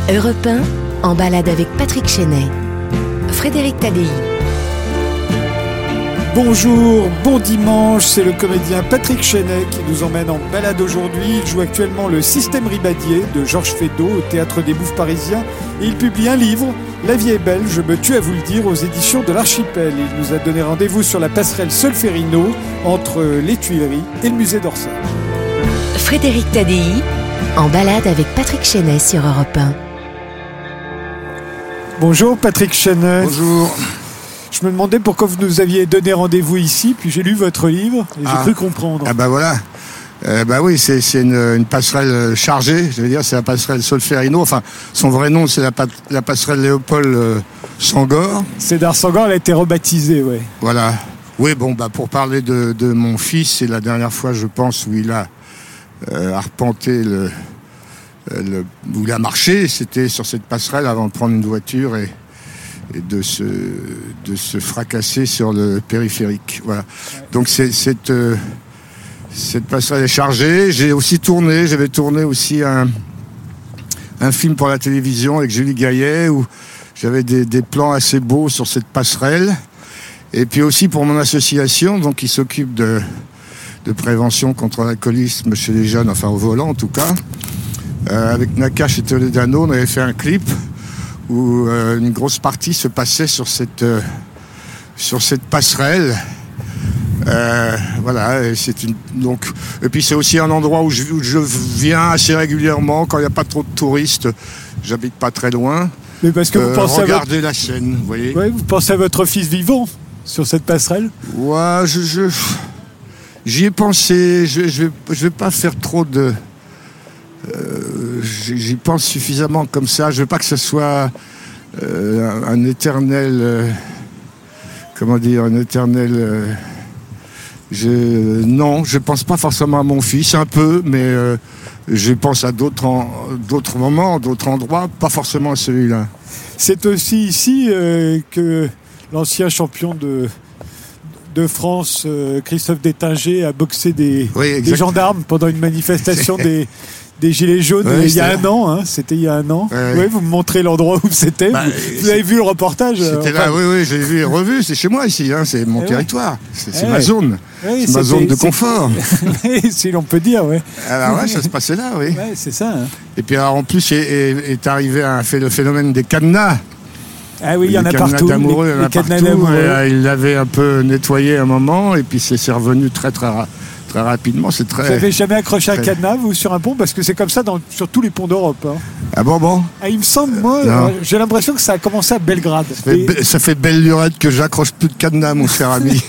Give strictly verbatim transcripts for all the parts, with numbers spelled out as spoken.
Europe un, en balade avec Patrick Chenet. Frédéric Tadei. Bonjour, bon dimanche, c'est le comédien Patrick Chenet qui nous emmène en balade aujourd'hui. Il joue actuellement le Système Ribadier de Georges Feydeau au Théâtre des Bouffes parisiens. Et il publie un livre, La vie est belle, je me tue à vous le dire, aux éditions de l'Archipel. Il nous a donné rendez-vous sur la passerelle Solferino entre les Tuileries et le musée d'Orsay. Frédéric Tadei, en balade avec Patrick Chenet sur Europe un. Bonjour Patrick Chenet. Bonjour. Je me demandais pourquoi vous nous aviez donné rendez-vous ici, puis j'ai lu votre livre et j'ai ah. cru comprendre. Ah bah voilà. Euh, bah oui, c'est, c'est une, une passerelle chargée, je veux dire, c'est la passerelle Solferino. Enfin, son vrai nom, c'est la, la passerelle Léopold euh, Sangor. Cédar Sangor, elle a été rebaptisée, ouais. Voilà. Oui, bon, bah pour parler de, de mon fils, c'est la dernière fois, je pense, où il a euh, arpenté le, le, où il a marché. C'était sur cette passerelle avant de prendre une voiture et et de se, de se fracasser sur le périphérique. Voilà. Donc c'est, cette, euh, cette passerelle est chargée. J'ai aussi tourné, j'avais tourné aussi un, un film pour la télévision avec Julie Gaillet où j'avais des, des plans assez beaux sur cette passerelle. Et puis aussi pour mon association, donc qui s'occupe de, de prévention contre l'alcoolisme chez les jeunes, enfin au volant en tout cas. Euh, avec Nakache et Toledano, on avait fait un clip où euh, une grosse partie se passait sur cette, euh, sur cette passerelle. Euh, voilà, et, c'est une, donc, et puis c'est aussi un endroit où je, où je viens assez régulièrement quand il n'y a pas trop de touristes. J'habite pas très loin. Mais parce que vous euh, pensez regarder à votre... la Seine, vous voyez. Ouais, vous pensez à votre fils vivant sur cette passerelle ? Ouais, je, je, j'y ai pensé. Je, je, vais, je vais pas faire trop de... Euh, j'y pense suffisamment comme ça. Je veux pas que ce soit euh, un, un éternel, euh, comment dire, un éternel. Euh, je, non, je pense pas forcément à mon fils, un peu, mais euh, je pense à d'autres, en, d'autres moments, d'autres endroits, pas forcément à celui-là. C'est aussi ici euh, que l'ancien champion de de France, euh, Christophe Détinger, a boxé des, oui, des gendarmes pendant une manifestation des Des gilets jaunes, ouais, il y a un an, hein, c'était il y a un an. Ouais, ouais, vous me montrez l'endroit où c'était. Bah, vous, vous avez vu le reportage ? C'était enfin, là, oui, oui, j'ai vu, revu. C'est chez moi ici, hein, c'est mon ouais. territoire, c'est, c'est ouais. ma zone, ouais, c'est ma zone de c'est... confort. Si l'on peut dire, oui. Alors ouais, ça se passait là, oui. Ouais, c'est ça. Hein. Et puis alors, en plus, est, est, est arrivé un, le phénomène des cadenas. Ah oui, il y en a partout. D'amoureux, les, il y en a les cadenas partout. d'amoureux. Et, euh, il l'avait un peu nettoyé un moment, et puis c'est, c'est revenu très très rare. Très rapidement, c'est très... Vous n'avez jamais accroché très... un cadenas, vous, sur un pont ? Parce que c'est comme ça dans, sur tous les ponts d'Europe. Hein. Ah bon, bon ah, il me semble, moi, euh, j'ai l'impression que ça a commencé à Belgrade. Ça fait, Et... ça fait belle lurette que j'accroche plus de cadenas, mon cher ami.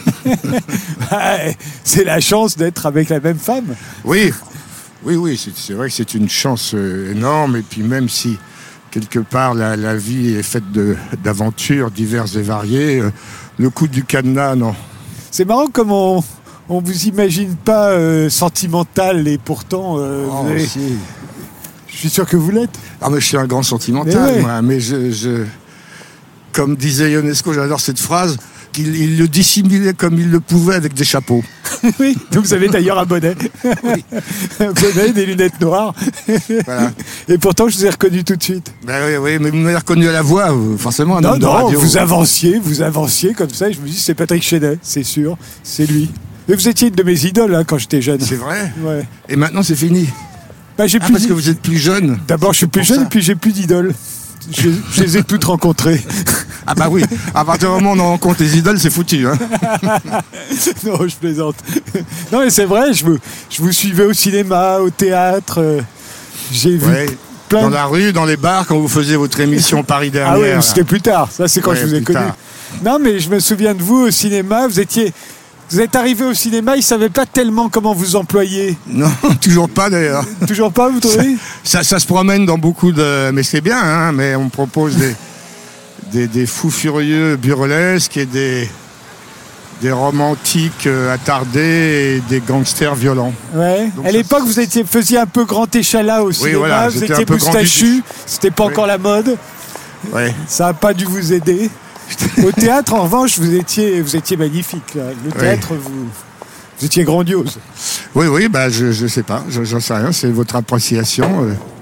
C'est la chance d'être avec la même femme. Oui, oui, oui, c'est, c'est vrai que c'est une chance euh, énorme. Et puis même si, quelque part, la, la vie est faite de, d'aventures diverses et variées, euh, le coup du cadenas, non. C'est marrant comme on... On vous imagine pas euh, sentimental et pourtant, euh, oh, vous avez... si. Je suis sûr que vous l'êtes. Ah mais je suis un grand sentimental, mais, ouais. moi, mais je, je, comme disait Ionesco, j'adore cette phrase, qu'il il le dissimulait comme il le pouvait avec des chapeaux. Oui, vous avez d'ailleurs un bonnet, oui. un bonnet, des lunettes noires. Voilà. Et pourtant, je vous ai reconnu tout de suite. Ben oui, oui, mais vous m'avez reconnu à la voix, forcément. Un non, homme de non, radio. vous avanciez, vous avanciez comme ça, et je me dis c'est Patrick Chenet, c'est sûr, c'est lui. Mais vous étiez une de mes idoles hein, quand j'étais jeune. C'est vrai. Ouais. Et maintenant c'est fini. Bah, j'ai ah, plus parce d... que vous êtes plus jeune. D'abord je suis plus jeune ça. Et puis j'ai plus d'idoles. Je, je les ai toutes rencontrées. Ah bah oui, à partir du moment où on rencontre les idoles, c'est foutu. Hein. Non, je plaisante. Non mais c'est vrai, je vous, je vous suivais au cinéma, au théâtre. Euh, j'ai vu ouais. plein dans de... la rue, dans les bars, quand vous faisiez votre émission Paris dernière. Ah oui, c'était plus tard. Ça c'est quand ouais, je vous ai connu. Tard. Non mais je me souviens de vous au cinéma, vous étiez... Vous êtes arrivé au cinéma, ils ne savaient pas tellement comment vous employer. Non, toujours pas d'ailleurs. Toujours pas, vous trouvez ? ça, ça, ça se promène dans beaucoup de... Mais c'est bien, hein, mais on propose des, des, des fous furieux burlesques et des, des romantiques euh, attardés et des gangsters violents. Ouais. Donc à l'époque, vous étiez, faisiez un peu grand échalas au cinéma, oui, voilà, vous étiez moustachu, c'était pas oui. encore la mode. Ouais. Ça n'a pas dû vous aider. Au théâtre, en revanche, vous étiez, vous étiez magnifique. Là. Le théâtre, oui. vous, vous étiez grandiose. Oui, oui, bah, je ne sais pas, je, j'en sais rien, c'est votre appréciation. Euh.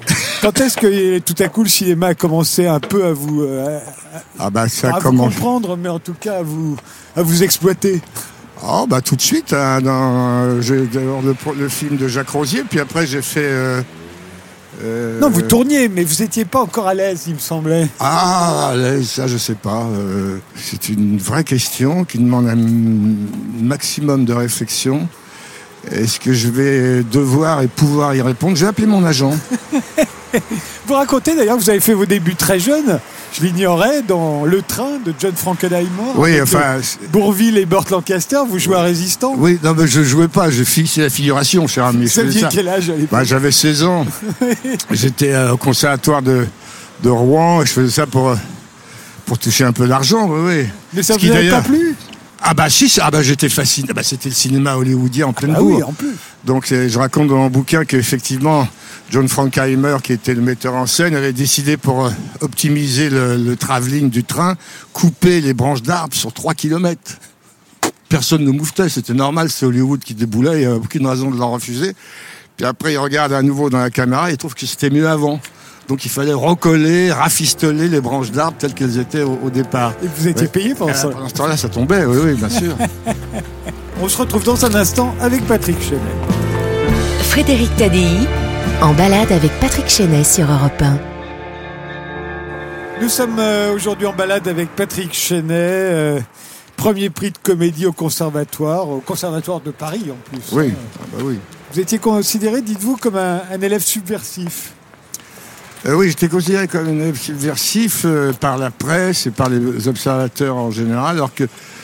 Quand est-ce que tout à coup le cinéma a commencé un peu à vous, euh, Ah bah ça à vous commence. comprendre, mais en tout cas à vous, à vous exploiter? Oh bah tout de suite, hein, dans, j'ai, dans le, le film de Jacques Rosier, puis après j'ai fait... Euh, euh, Non, vous tourniez, mais vous n'étiez pas encore à l'aise, il me semblait. Ah, ça je sais pas. Euh, c'est une vraie question qui demande un maximum de réflexion. Est-ce que je vais devoir et pouvoir y répondre? J'ai appelé mon agent. Vous racontez d'ailleurs que vous avez fait vos débuts très jeunes, je l'ignorais, dans Le Train de John Frankenheimer. Oui, enfin... Bourvil et Burt Lancaster, vous jouez à Résistant? Oui, non mais je jouais pas, je fixais la figuration, cher ami. Vous aviez quel âge à l'époque? Bah, j'avais seize ans. J'étais euh, au conservatoire de, de Rouen et je faisais ça pour, pour toucher un peu d'argent, oui, oui. Mais ça Ce vous qui, avait pas plu? Ah bah si, ah bah j'étais fasciné. Ah bah, c'était le cinéma hollywoodien en pleine Ah bourre. oui, en plus. Donc je raconte dans mon bouquin qu'effectivement John Frankenheimer, qui était le metteur en scène, avait décidé pour euh, optimiser le, le travelling du train, couper les branches d'arbres sur trois kilomètres. Personne ne mouvetait, c'était normal, c'est Hollywood qui déboulait, il n'y avait aucune raison de leur refuser. Puis après il regarde à nouveau dans la caméra et il trouve que c'était mieux avant. Donc il fallait recoller, rafistoler les branches d'arbres telles qu'elles étaient au, au départ. Et vous étiez ouais. payé pendant ça? Pendant ce temps-là, ça tombait, oui, oui, bien sûr. On se retrouve dans un instant avec Patrick Chenet. Frédéric Tadei, en balade avec Patrick Chenet sur Europe un. Nous sommes euh, aujourd'hui en balade avec Patrick Chenet, euh, premier prix de comédie au conservatoire, au conservatoire de Paris en plus. Oui, hein. ah bah oui. Vous étiez considéré, dites-vous, comme un, un élève subversif. Euh, oui, j'étais considéré comme un élève subversif euh, par la presse et par les observateurs en général, alors que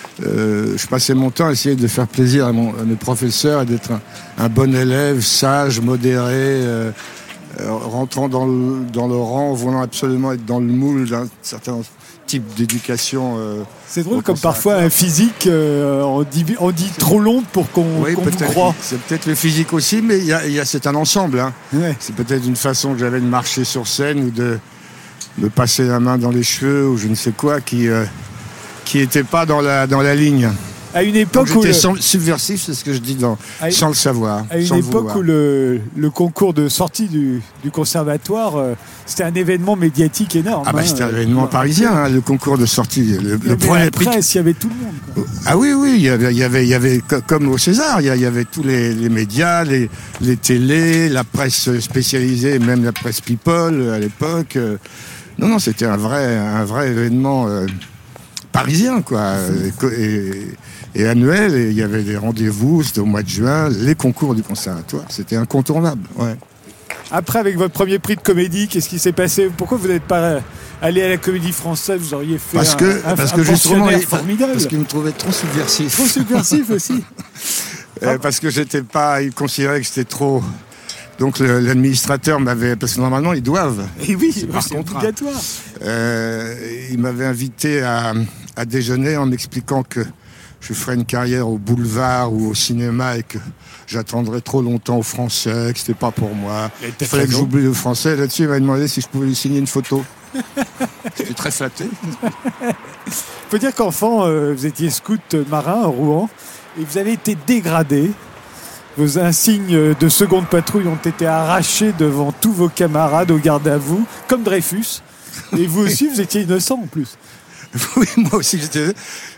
euh, je passais mon temps à essayer de faire plaisir à, mon, à mes professeurs et d'être un, un bon élève, sage, modéré, euh, euh, rentrant dans le, dans le rang, voulant absolument être dans le moule d'un certain type d'éducation. Euh, C'est drôle, comme parfois un physique, euh, on, dit, on dit trop long pour qu'on, oui, qu'on vous peut-être, croie. c'est peut-être le physique aussi, mais il y a, il y a, c'est un ensemble. Hein. Ouais. C'est peut-être une façon que j'avais de marcher sur scène ou de, de passer la main dans les cheveux ou je ne sais quoi qui euh, qui n'était pas dans la, dans la ligne. À une époque Donc, où j'étais le... subversif, c'est ce que je dis dans, à sans le savoir. À une sans époque le où le, le concours de sortie du, du conservatoire, euh, c'était un événement médiatique énorme. Ah bah hein, c'était un euh, événement euh, parisien, hein, le concours de sortie. Le, Il y le avait premier la prix. presse, il y avait tout le monde. Quoi. Ah oui, oui, il y avait, il y avait, il y avait comme au César, il y, il y avait tous les, les médias, les, les télés, la presse spécialisée, même la presse people à l'époque. Non, non, c'était un vrai, un vrai événement euh, parisien, quoi, et, et, et annuel. Et il y avait des rendez-vous, c'était au mois de juin, les concours du conservatoire, c'était incontournable. Ouais. Après, avec votre premier prix de comédie, qu'est-ce qui s'est passé? Pourquoi vous n'êtes pas allé à la Comédie Française? Vous auriez fait parce un, que, un, parce un que justement, formidable. Parce qu'il me trouvait trop subversif. Trop subversif aussi. euh, parce que j'étais pas, il considérait que c'était trop. Donc le, l'administrateur m'avait, parce que normalement ils doivent. Et oui, c'est, c'est obligatoire. Euh, il m'avait invité à, à déjeuner en m'expliquant que je ferais une carrière au boulevard ou au cinéma et que j'attendrais trop longtemps au français, que c'était pas pour moi. Il fallait que j'oublie le français. Là-dessus, il m'a demandé si je pouvais lui signer une photo. J'étais très flatté. Il faut dire qu'enfant, euh, vous étiez scout marin à Rouen et vous avez été dégradé. Vos insignes de seconde patrouille ont été arrachés devant tous vos camarades au garde à vous, comme Dreyfus. Et vous aussi, vous étiez innocent en plus. Oui, moi aussi j'étais...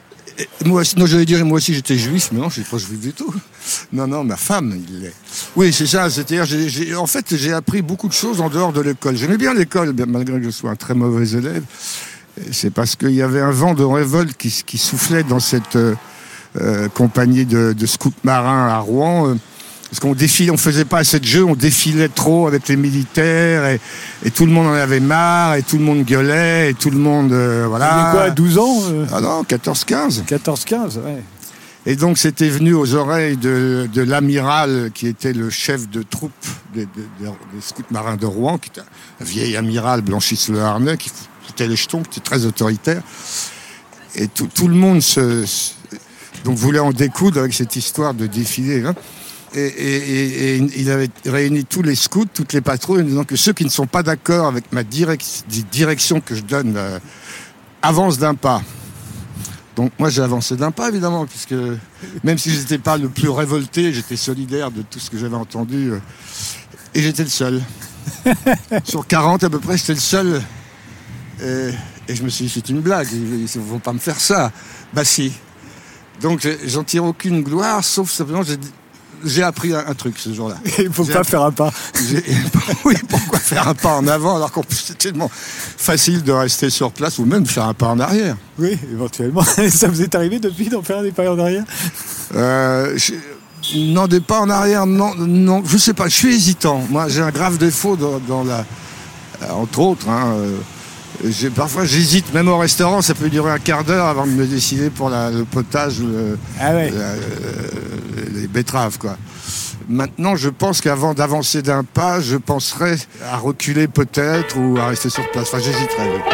Moi, non, j'allais dire, moi aussi j'étais juif, mais non, je ne suis pas juif du tout. Non, non, ma femme, il l'est. Oui, c'est ça, c'est-à-dire, j'ai, j'ai, en fait, j'ai appris beaucoup de choses en dehors de l'école. J'aimais bien l'école, bien, malgré que je sois un très mauvais élève. C'est parce qu'il y avait un vent de révolte qui, qui soufflait dans cette euh, euh, compagnie de, de scouts marins à Rouen. Euh, Parce qu'on défilait, on faisait pas assez de jeux, on défilait trop avec les militaires et, et tout le monde en avait marre et tout le monde gueulait et tout le monde, euh, voilà. Vous avez quoi, douze ans euh... Ah non, quatorze quinze. quatorze quinze, ouais. Et donc c'était venu aux oreilles de, de l'amiral qui était le chef de troupe des, des, des scouts marins de Rouen, qui était un vieil amiral blanchisseur le harnais, qui foutait les jetons, qui était très autoritaire. Et tout, tout le monde se, se, donc voulait en découdre avec cette histoire de défilé, hein. Et, et, et, et il avait réuni tous les scouts, toutes les patrouilles, en disant que ceux qui ne sont pas d'accord avec ma direc- direction que je donne euh, avancent d'un pas. Donc moi j'ai avancé d'un pas évidemment, puisque même si je n'étais pas le plus révolté, j'étais solidaire de tout ce que j'avais entendu. Euh, et j'étais le seul. Sur quarante à peu près, j'étais le seul. Et, et je me suis dit, c'est une blague, ils ne vont pas me faire ça. Bah si. Donc j'en tire aucune gloire, sauf simplement, j'ai, j'ai appris un, un truc ce jour-là. Il ne faut j'ai pas appris, faire un pas. Oui, pourquoi faire un pas en avant alors qu'en plus c'est tellement facile de rester sur place ou même faire un pas en arrière. Oui, éventuellement. Ça vous est arrivé depuis d'en faire des pas en arrière? euh, je, Non, des pas en arrière, non, non, je sais pas, je suis hésitant. Moi, j'ai un grave défaut dans, dans la... Entre autres, hein, euh, j'ai, parfois j'hésite, même au restaurant, ça peut durer un quart d'heure avant de me décider pour la, le potage ou le, ah ouais. la, euh, les betteraves, quoi. Maintenant, je pense qu'avant d'avancer d'un pas, je penserais à reculer peut-être ou à rester sur place. Enfin, j'hésiterais, oui.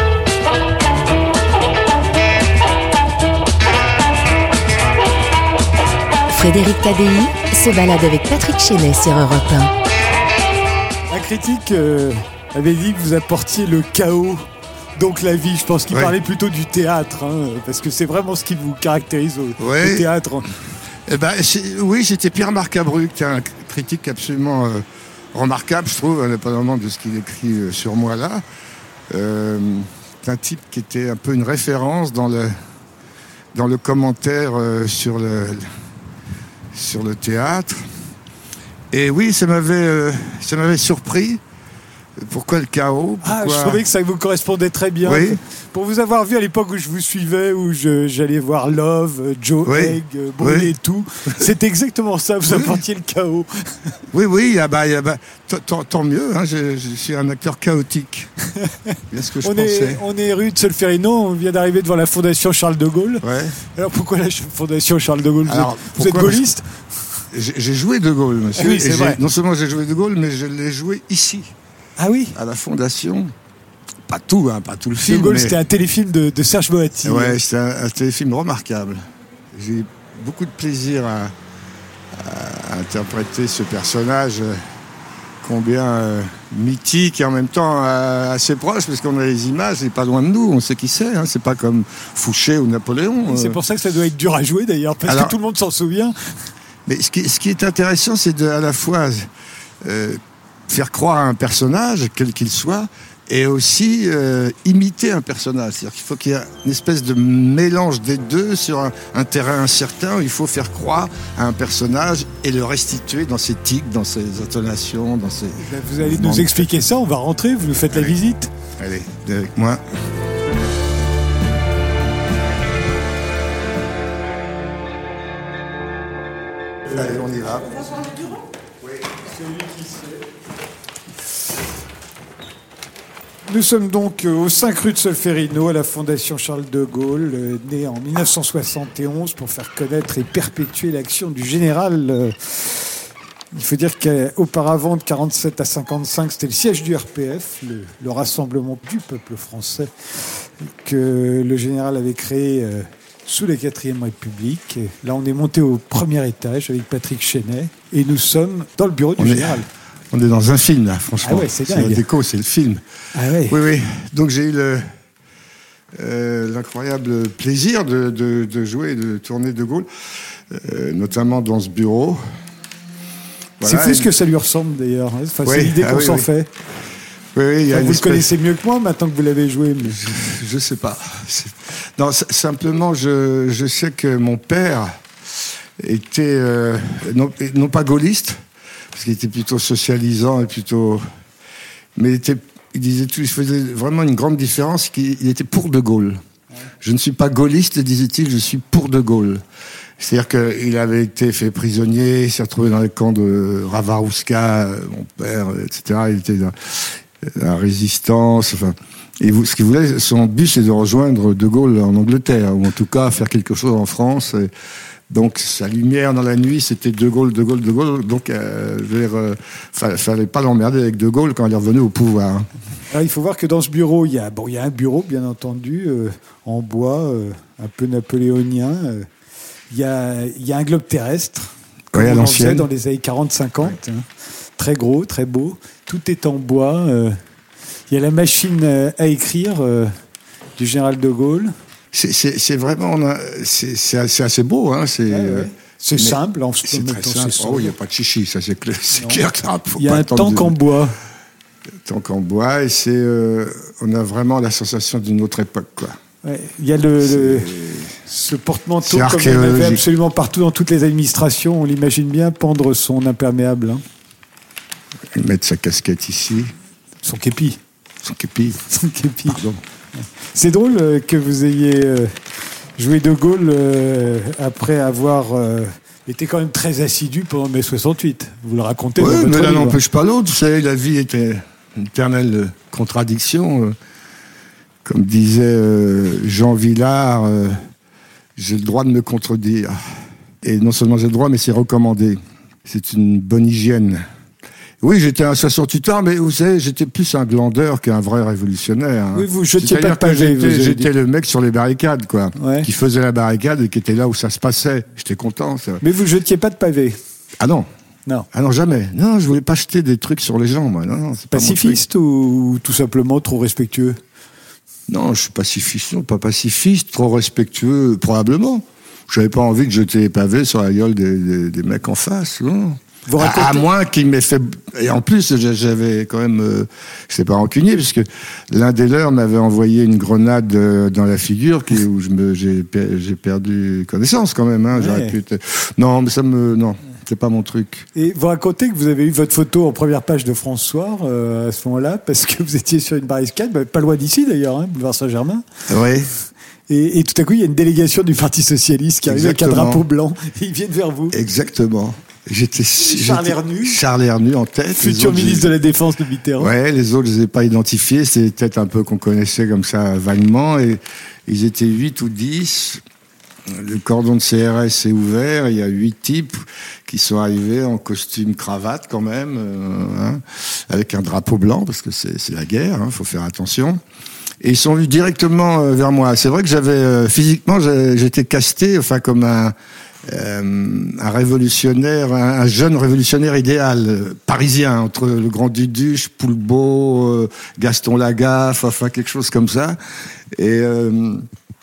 Frédéric Tadei se balade avec Patrick Chenet sur Europe un. Un critique euh, avait dit que vous apportiez le chaos, donc la vie. Je pense qu'il ouais. parlait plutôt du théâtre, hein, parce que c'est vraiment ce qui vous caractérise au, ouais. au théâtre. Eh ben, oui, c'était Pierre Marcabruc, qui est un critique absolument euh, remarquable, je trouve, indépendamment de ce qu'il écrit euh, sur moi là. Euh, c'est un type qui était un peu une référence dans le, dans le commentaire euh, sur le... sur le théâtre. Et oui, ça m'avait, euh, ça m'avait surpris. Pourquoi le chaos? Pourquoi... Ah, je trouvais que ça vous correspondait très bien. Oui. Pour vous avoir vu à l'époque où je vous suivais, où je, j'allais voir Love, Joe oui. Egg, Brûler oui. et tout, c'était exactement ça, vous oui. apportiez le chaos. Oui, oui, ah bah, ah bah, tant, tant mieux, hein, je, je suis un acteur chaotique. C'est ce que je on, pensais. Est, on est rue de Solferino, on vient d'arriver devant la Fondation Charles de Gaulle. Ouais. Alors pourquoi la Fondation Charles de Gaulle? Vous, Alors, êtes, vous êtes gaulliste? j'ai, j'ai joué de Gaulle, monsieur. Ah oui, c'est et vrai. Non seulement j'ai joué de Gaulle, mais je l'ai joué ici. Ah oui? À la Fondation. Pas tout, hein, pas tout le film. De Gaulle, mais... c'était un téléfilm de, de Serge Boati. Ouais, c'était un, un téléfilm remarquable. J'ai eu beaucoup de plaisir à, à interpréter ce personnage euh, combien euh, mythique et en même temps euh, assez proche, parce qu'on a les images, il n'est pas loin de nous, on sait qui c'est. Hein, c'est pas comme Fouché ou Napoléon. Euh... C'est pour ça que ça doit être dur à jouer d'ailleurs, parce Alors, que tout le monde s'en souvient. Mais ce qui, ce qui est intéressant, c'est de à la fois euh, faire croire à un personnage, quel qu'il soit, et aussi euh, imiter un personnage. C'est-à-dire qu'il faut qu'il y ait une espèce de mélange des deux sur un, un terrain incertain où il faut faire croire à un personnage et le restituer dans ses tics, dans ses intonations, dans ses... Vous allez nous expliquer ça, on va rentrer, vous nous faites Allez. la visite. Allez, viens avec moi. Allez, on y va. On va sur le bureau ? Oui. C'est lui qui sait. Nous sommes donc au cinq rue de Solferino, à la Fondation Charles de Gaulle, euh, né en dix-neuf cent soixante et onze pour faire connaître et perpétuer l'action du général. Euh, il faut dire qu'auparavant, de quarante-sept à cinquante-cinq, c'était le siège du R P F, le, le Rassemblement du peuple français, que le général avait créé euh, sous la quatrième République. Et là, on est monté au premier étage avec Patrick Chenet et nous sommes dans le bureau du on général. Est... On est dans un film, là, franchement. Ah ouais, c'est dingue. C'est la déco, c'est le film. Ah ouais. Oui, oui. Donc j'ai eu le, euh, l'incroyable plaisir de, de, de jouer et de tourner De Gaulle, euh, notamment dans ce bureau. Voilà. C'est fou ce que ça lui ressemble, d'ailleurs. Enfin, oui. C'est l'idée qu'on ah, oui, s'en oui. fait. Oui, oui, il y a enfin, vous espèce... le connaissez mieux que moi, maintenant que vous l'avez joué. Mais... Je ne sais pas. C'est... Non, c- simplement, je, je sais que mon père était, euh, non, non pas gaulliste, parce qu'il était plutôt socialisant et plutôt... Mais il, était, il disait tout, il faisait vraiment une grande différence, qu'il était pour De Gaulle. Ouais. Je ne suis pas gaulliste, disait-il, je suis pour De Gaulle. C'est-à-dire qu'il avait été fait prisonnier, il s'est retrouvé dans les camps de Ravarouska, mon père, et cetera. Il était dans la résistance, enfin... Et vous, ce qu'il voulait, son but, c'est de rejoindre De Gaulle en Angleterre, ou en tout cas faire quelque chose en France. Et donc, sa lumière dans la nuit, c'était De Gaulle, De Gaulle, De Gaulle. Donc, euh, il euh, fallait, fallait pas l'emmerder avec De Gaulle quand il est revenu au pouvoir. Alors, il faut voir que dans ce bureau, il y a, bon, il y a un bureau, bien entendu, euh, en bois, euh, un peu napoléonien. Euh, il, y a, il y a un globe terrestre, comme oui, à on en l'ancienne. faisait dans les années quarante cinquante. Oui. Hein, très gros, très beau. Tout est en bois. Euh, Il y a la machine à écrire euh, du général de Gaulle. C'est, c'est, c'est vraiment... C'est, c'est, assez, c'est assez beau. Hein, c'est ouais, ouais. c'est simple. En c'est très simple. C'est oh, il n'y a pas de chichi, ça c'est clair. C'est non. clair que ça, il y a un tank en bois. donc en bois, et c'est, euh, on a vraiment la sensation d'une autre époque, quoi. Ouais, il y a le, le ce porte-manteau comme il y en avait absolument partout dans toutes les administrations. On l'imagine bien pendre son imperméable. Hein. Mettre sa casquette ici. Son képi. Son képi. Son képi. Pardon. C'est drôle euh, que vous ayez euh, joué De Gaulle euh, après avoir euh, été quand même très assidu pendant mai soixante-huit. Vous le racontez. Oui, dans votre mais l'un livre. n'empêche pas l'autre. Vous savez, la vie était une éternelle contradiction. Euh, Comme disait euh, Jean Villard, euh, j'ai le droit de me contredire. Et non seulement j'ai le droit, mais c'est recommandé. C'est une bonne hygiène. Oui, j'étais un soixante-huit ans, mais vous savez, j'étais plus un glandeur qu'un vrai révolutionnaire. Hein. Oui, vous jetiez pas de pavé. J'étais, j'étais le mec sur les barricades, quoi. Ouais. Qui faisait la barricade et qui était là où ça se passait. J'étais content, ça. Mais vous jetiez pas de pavé. Ah non. Non. Ah non, jamais. Non, je voulais pas jeter des trucs sur les gens, moi. Non, non, c'est pas pacifiste ou tout simplement trop respectueux? Non, je suis pacifiste, non, pas pacifiste, trop respectueux, probablement. J'avais pas envie de jeter les pavés sur la gueule des, des, des mecs en face, non. Vous racontez... à, à moins qu'il m'ait fait... Et en plus, j'avais quand même... Euh, je n'étais pas rancunier, parce que l'un des leurs m'avait envoyé une grenade euh, dans la figure, qui, où je me, j'ai, j'ai perdu connaissance quand même. Hein, ouais. J'aurais pu être... Non, mais ça me... Non. C'est pas mon truc. Et vous racontez que vous avez eu votre photo en première page de France Soir euh, à ce moment-là, parce que vous étiez sur une barricade, bah, pas loin d'ici d'ailleurs, hein, boulevard Saint-Germain. Oui. Et, et tout à coup, il y a une délégation du Parti Socialiste qui arrive avec un drapeau blanc. Et ils viennent vers vous. Exactement. J'étais Charles Hernu. Charles Hernu en tête. Futur ministre de la Défense de Mitterrand. Ouais, les autres, je les ai pas identifiés. C'était peut-être un peu qu'on connaissait comme ça vaguement. Et ils étaient huit ou dix. Le cordon de C R S est ouvert, il y a huit types qui sont arrivés en costume cravate quand même, euh, hein, avec un drapeau blanc, parce que c'est, c'est la guerre, il hein, faut faire attention. Et ils sont venus directement euh, vers moi. C'est vrai que j'avais euh, physiquement, j'étais casté, enfin comme un, euh, un révolutionnaire, un, un jeune révolutionnaire idéal, euh, parisien, entre le Grand Duduche, Poulbeau, euh, Gaston Lagaffe, enfin quelque chose comme ça. Et euh,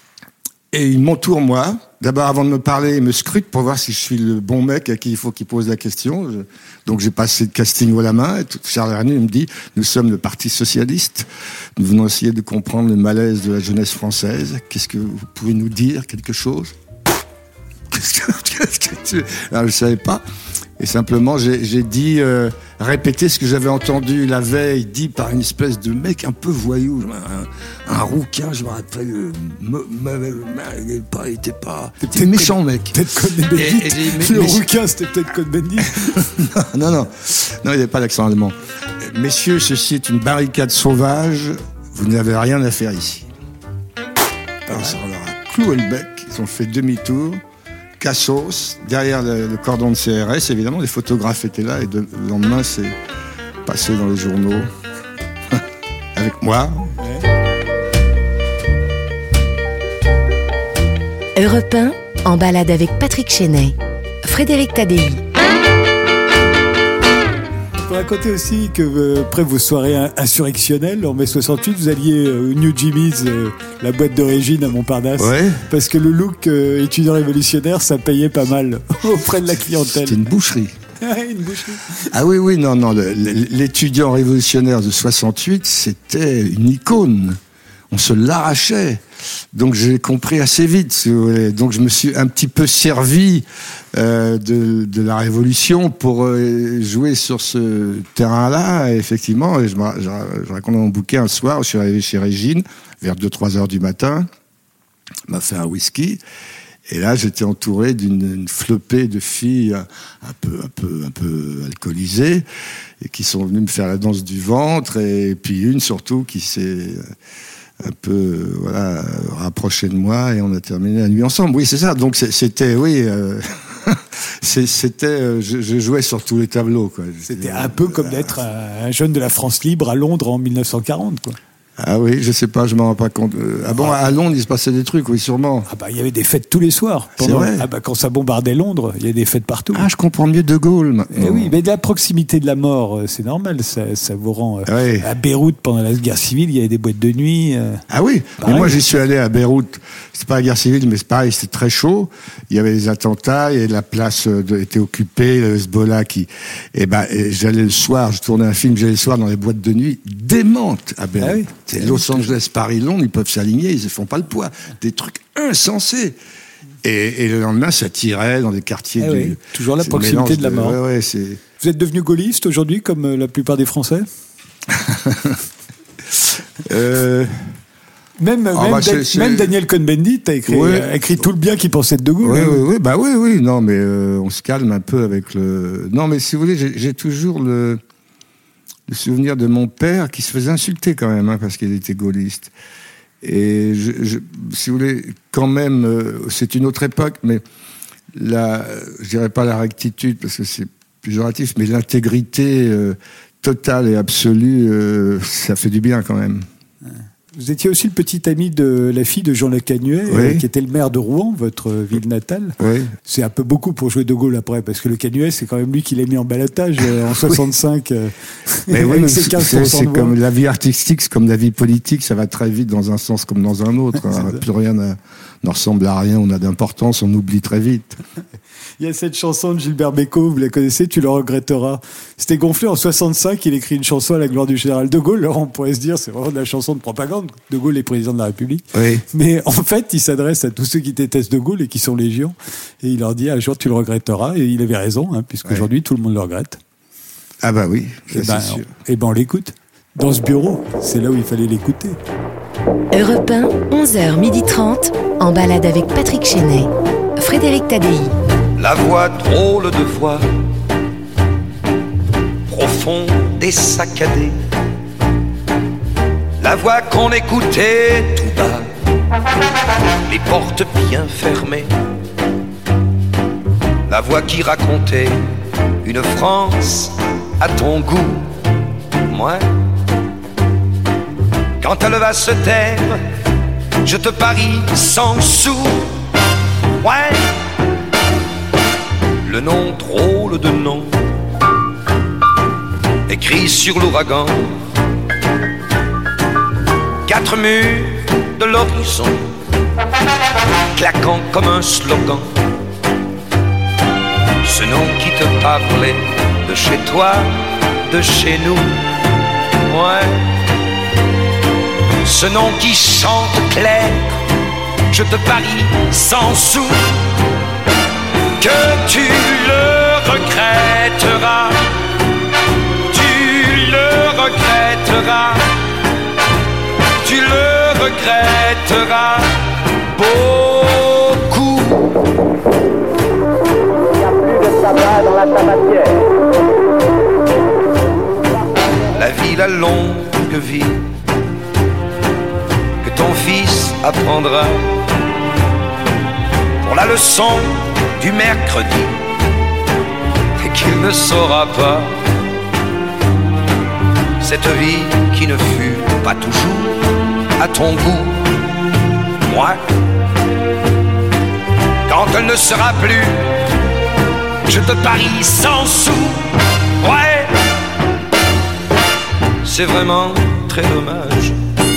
Et ils m'entourent, moi. D'abord, avant de me parler, ils me scrutent pour voir si je suis le bon mec à qui il faut qu'il pose la question. Je... Donc, j'ai passé le casting haut la main. Et tout... Charles Hernu me dit, nous sommes le Parti Socialiste. Nous venons essayer de comprendre le malaise de la jeunesse française. Qu'est-ce que vous pouvez nous dire? Quelque chose? Qu'est-ce que, qu'est-ce que tu... Alors, je ne savais pas. Et simplement, j'ai, j'ai dit, euh, répéter ce que j'avais entendu la veille, dit par une espèce de mec un peu voyou, un, un rouquin, je me rappelle, euh, me, me, me, me, pas, il était pas, c'était méchant, mec. Peut-être Cohn-Bendit. Le rouquin, c'était peut-être Cohn-Bendit. non, non, non, non, il n'avait pas l'accent allemand. Messieurs, ceci est une barricade sauvage, vous n'avez rien à faire ici. Alors, ça leur a cloué le bec, ils ont fait demi-tour. Cassos, derrière le, le cordon de C R S, évidemment, les photographes étaient là, et de, le lendemain, c'est passé dans les journaux, avec moi. Europe un, en balade avec Patrick Chenet, Frédéric Tadei. Vous racontez aussi que euh, après vos soirées insurrectionnelles, en mai soixante-huit, vous alliez euh, au New Jimmy's, euh, la boîte d'origine à Montparnasse. Ouais. Parce que le look euh, étudiant révolutionnaire, ça payait pas mal auprès de la clientèle. C'était une boucherie. Une boucherie. Ah oui, oui, non, non. Le, l'étudiant révolutionnaire de soixante-huit, c'était une icône. On se l'arrachait. Donc j'ai compris assez vite, si vous voulez. Donc je me suis un petit peu servi euh, de, de la Révolution pour euh, jouer sur ce terrain-là. Et effectivement, je, je, je raconte dans mon bouquin, un soir, je suis arrivé chez Régine, vers deux trois heures du matin, elle m'a fait un whisky. Et là, j'étais entouré d'une une flopée de filles un peu, un peu, un peu alcoolisées et qui sont venues me faire la danse du ventre. Et puis une surtout qui s'est un peu, voilà, rapprochée de moi et on a terminé la nuit ensemble. Oui, c'est ça. Donc c'était, oui, euh, c'était, euh, je, je jouais sur tous les tableaux, quoi. C'était un peu comme d'être un jeune de la France libre à Londres en mille neuf cent quarante, quoi. Ah oui, je sais pas, je m'en rends pas compte. Ah bon, à Londres, il se passait des trucs, oui, sûrement. Ah bah, il y avait des fêtes tous les soirs. C'est vrai. Ah bah, quand ça bombardait Londres, il y a des fêtes partout. Ah, je comprends mieux De Gaulle maintenant. Eh oui, mais de la proximité de la mort, c'est normal, ça, ça vous rend... Ah oui. À Beyrouth, pendant la guerre civile, il y avait des boîtes de nuit. Euh... Ah oui, pareil. Mais moi j'y suis allé à Beyrouth. C'était pas la guerre civile, mais c'est pareil, c'était très chaud. Il y avait des attentats, et la place de, était occupée, le Hezbollah qui... Et ben, et j'allais le soir, je tournais un film, j'allais le soir dans les boîtes de nuit démentes à Beyrouth. Ah oui. C'est Los Angeles, Paris, Londres, ils peuvent s'aligner, ils ne font pas le poids. Des trucs insensés. Et, et le lendemain, ça tirait dans des quartiers ah du... Oui. Toujours la proximité de la mort. De, ouais, ouais, c'est... Vous êtes devenu gaulliste aujourd'hui, comme la plupart des Français? euh... Même, ah même, bah da- c'est, c'est... même Daniel Cohn-Bendit a écrit, ouais. a écrit tout le bien qu'il pensait de De Gaulle. Oui, hein. oui, oui, bah oui, oui. Non, mais euh, on se calme un peu avec le... Non, mais si vous voulez, j'ai, j'ai toujours le... le souvenir de mon père qui se faisait insulter quand même, hein, parce qu'il était gaulliste. Et je, je, si vous voulez, quand même, euh, c'est une autre époque, mais la, je dirais pas la rectitude, parce que c'est péjoratif, mais l'intégrité euh, totale et absolue, euh, ça fait du bien quand même. Vous étiez aussi le petit ami de la fille de Jean Le Canuet, oui. euh, qui était le maire de Rouen, votre ville natale. Oui. C'est un peu beaucoup pour jouer De Gaulle après, parce que Le Canuet, c'est quand même lui qui l'a mis en balotage euh, en soixante-cinq. Euh, mais oui, avec c'est, ses quinze pour cent c'est, c'est de voix. comme la vie artistique, c'est comme la vie politique, ça va très vite dans un sens comme dans un autre. Hein. Plus rien n'a, ne ressemble à rien, on a d'importance, on oublie très vite. Il y a cette chanson de Gilbert Bécaud, vous la connaissez, Tu le regretteras. C'était gonflé en soixante-cinq, il écrit une chanson à la gloire du général de Gaulle. Alors on pourrait se dire, c'est vraiment de la chanson de propagande. De Gaulle est président de la République. Oui. Mais en fait, il s'adresse à tous ceux qui détestent de Gaulle et qui sont légion. Et il leur dit, un jour tu le regretteras. Et il avait raison, hein, puisqu'aujourd'hui, oui. Tout le monde le regrette. Ah bah oui, ça, et ben, c'est sûr. Et ben on l'écoute. Dans ce bureau, c'est là où il fallait l'écouter. Europe un, onze heures trente, en balade avec Patrick Chenet. Frédéric Tadei. La voix drôle de voix, profonde et saccadée. La voix qu'on écoutait tout bas, les portes bien fermées. La voix qui racontait une France à ton goût, moi. Quand elle va se taire, je te parie cent sous, ouais. Le nom drôle de nom, écrit sur l'ouragan. Quatre murs de l'horizon, claquant comme un slogan. Ce nom qui te parlait de chez toi, de chez nous, ouais. Ce nom qui chante clair, je te parie sans sous, que tu le regretteras, tu le regretteras, tu le regretteras beaucoup. Il n'y a plus de tabac dans la tabatière. La vie, la longue vie, que ton fils apprendra pour la leçon du mercredi, et qu'il ne saura pas cette vie qui ne fut pas toujours à ton goût, moi. Quand elle ne sera plus, je te parie cent sous, ouais. C'est vraiment très dommage,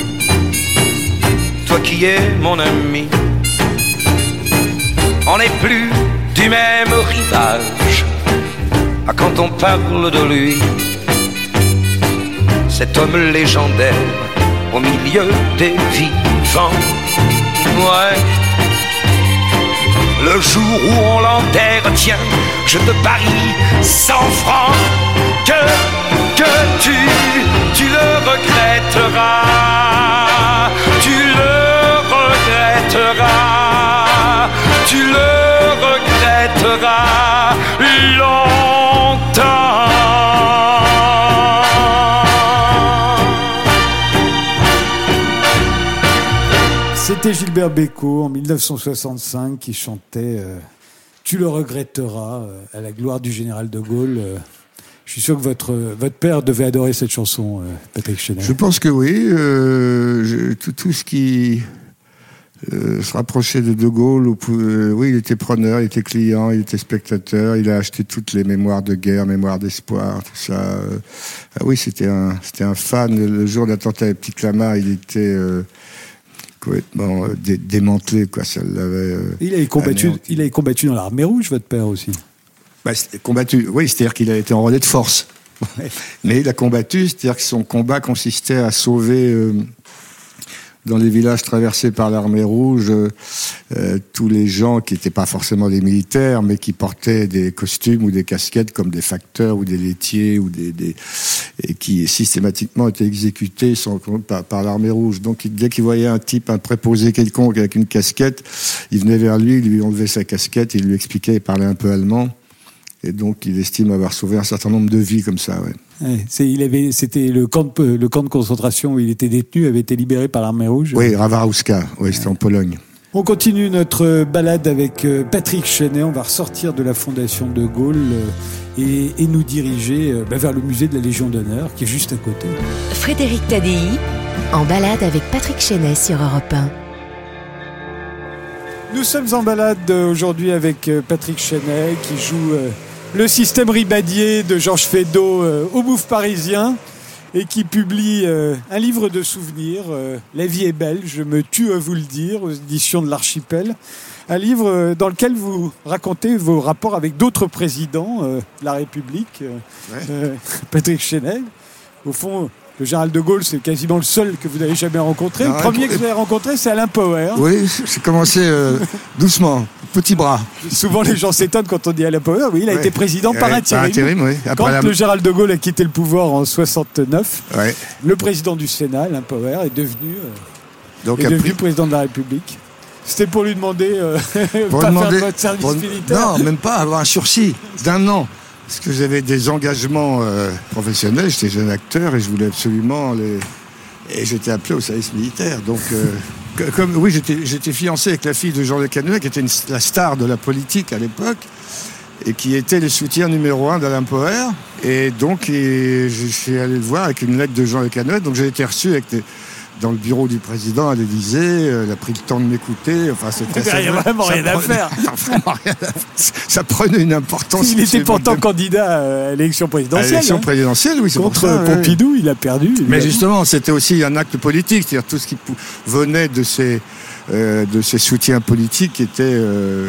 toi qui es mon ami. On n'est plus du même rivage. Ah, quand on parle de lui, cet homme légendaire au milieu des vivants, ouais. Le jour où on l'enterre, tiens, je te parie cent francs que, que tu, tu le regretteras, tu le regretteras, tu le regretteras longtemps. C'était Gilbert Bécaud en dix-neuf cent soixante-cinq qui chantait euh, « Tu le regretteras euh, » à la gloire du général de Gaulle. Euh, Je suis sûr que votre, votre père devait adorer cette chanson, euh, Patrick Chenet. Je pense que oui. Euh, je, tout, tout ce qui euh, se rapprochait de De Gaulle, ou, euh, oui, il était preneur, il était client, il était spectateur, il a acheté toutes les mémoires de guerre, mémoires d'espoir, tout ça. Euh, ah oui, c'était un, c'était un fan. Le jour de l'attentat à Petit Clamart, il était... Euh, complètement euh, dé- démantelé, quoi. Ça l'avait. Euh, il avait combattu, il avait combattu dans l'Armée Rouge, votre père aussi. Bah, c'était combattu. Oui, c'est-à-dire qu'il a été en relais de force. Ouais. Mais il a combattu, c'est-à-dire que son combat consistait à sauver euh, dans les villages traversés par l'Armée Rouge euh, tous les gens qui n'étaient pas forcément des militaires, mais qui portaient des costumes ou des casquettes comme des facteurs ou des laitiers ou des, des et qui systématiquement étaient exécutés sans, par, par l'Armée Rouge. Donc dès qu'il voyait un type, un préposé quelconque avec une casquette, il venait vers lui, il lui enlevait sa casquette, il lui expliquait, il parlait un peu allemand. Et donc, il estime avoir sauvé un certain nombre de vies comme ça, ouais. Ouais, c'est, il avait, c'était le camp, de, le camp de concentration où il était détenu, avait été libéré par l'Armée Rouge. Oui, Rawaruska, oui, c'était ouais. en Pologne. On continue notre balade avec Patrick Chenet. On va ressortir de la Fondation de Gaulle et, et nous diriger bah, vers le musée de la Légion d'honneur, qui est juste à côté. Frédéric Tadei, en balade avec Patrick Chenet sur Europe un. Nous sommes en balade aujourd'hui avec Patrick Chenet, qui joue... Euh, le système Ribadier de Georges Feydeau euh, au Bouffe Parisien et qui publie euh, un livre de souvenirs, euh, La vie est belle, je me tue à vous le dire, aux éditions de l'Archipel. Un livre euh, dans lequel vous racontez vos rapports avec d'autres présidents euh, de la République. Euh, ouais. euh, Patrick Chenet, au fond... Le général de Gaulle, c'est quasiment le seul que vous n'avez jamais rencontré. Non, le premier que vous avez rencontré, c'est Alain Poher. Oui, j'ai commencé euh, doucement, petit bras. Souvent, les gens s'étonnent quand on dit Alain Poher. Oui, il a ouais. été président ouais, par intérim. Par intérim, oui. Après quand la... le général de Gaulle a quitté le pouvoir en soixante-neuf, ouais. le président du Sénat, Alain Poher, est devenu, euh, Donc, est devenu pris... président de la République. C'était pour lui demander euh, pour pas demander... faire votre service pour... militaire. Non, même pas, avoir un sursis d'un an. Parce que j'avais des engagements euh, professionnels, j'étais jeune acteur et je voulais absolument les... Et j'étais appelé au service militaire. Donc, euh, comme oui, j'étais, j'étais fiancé avec la fille de Jean Le Canuet, qui était une, la star de la politique à l'époque, et qui était le soutien numéro un d'Alain Poher. Et donc, et je suis allé le voir avec une lettre de Jean Le Canuet. Donc, j'ai été reçu avec des... dans le bureau du président à l'Élysée, euh, il a pris le temps de m'écouter. Enfin, c'était il n'y a vraiment rien à faire. Vraiment rien à faire. Ça prenait une importance. Il était pourtant de... candidat à l'élection présidentielle. À l'élection hein. présidentielle, oui. C'est contre pour ça, Pompidou, ouais. il a perdu. Il Mais a justement, c'était aussi un acte politique, c'est-à-dire tout ce qui venait de ces euh, de ces soutiens politiques était euh,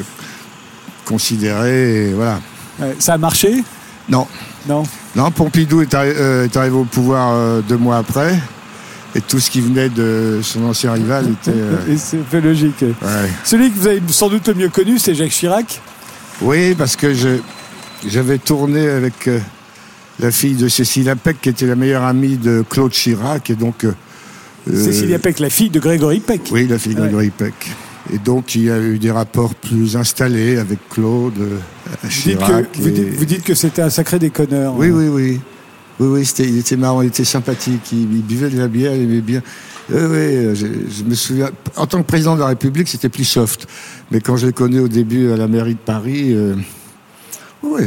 considéré, et voilà. Ouais, ça a marché ? Non. Non. Non, Pompidou est, arri- euh, est arrivé au pouvoir euh, deux mois après. Et tout ce qui venait de son ancien rival était... Euh... Et c'est un peu logique. Ouais. Celui que vous avez sans doute le mieux connu, c'est Jacques Chirac. Oui, parce que je, j'avais tourné avec euh, la fille de Cécile Apec, qui était la meilleure amie de Claude Chirac. Et donc, euh, Cécile Apec, la fille de Grégory Peck. Oui, la fille de ouais. Grégory Peck. Et donc, il y a eu des rapports plus installés avec Claude, euh, Chirac. Vous dites, que, et... vous, dites, vous dites que c'était un sacré déconneur. Oui, hein. oui, oui. Oui, oui, c'était, il était marrant, il était sympathique, il, il buvait de la bière, il aimait bien. Oui, oui, je, je me souviens, en tant que président de la République, c'était plus soft. Mais quand je l'ai connu au début à la mairie de Paris, euh, oui,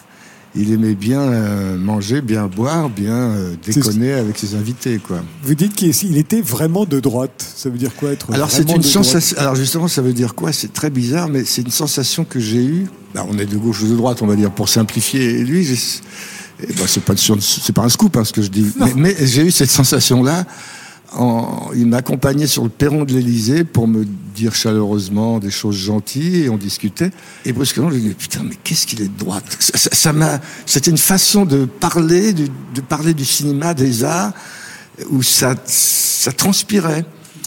il aimait bien euh, manger, bien boire, bien euh, déconner avec ses invités, quoi. Vous dites qu'il était vraiment de droite. Ça veut dire quoi être Alors vraiment c'est une de sensation. Alors justement, ça veut dire quoi ? C'est très bizarre, mais c'est une sensation que j'ai eue. Ben, on est de gauche ou de droite, on va dire, pour simplifier. Et lui, j'ai... Et ben, c'est pas c'est pas un scoop hein, ce que je dis, mais, mais j'ai eu cette sensation-là. En, il m'accompagnait sur le perron de l'Élysée pour me dire chaleureusement des choses gentilles et on discutait. Et brusquement, je me dis putain, mais qu'est-ce qu'il est de droite. Ça, ça, ça m'a, c'était une façon de parler, de, de parler du cinéma, des arts, où ça, ça transpirait.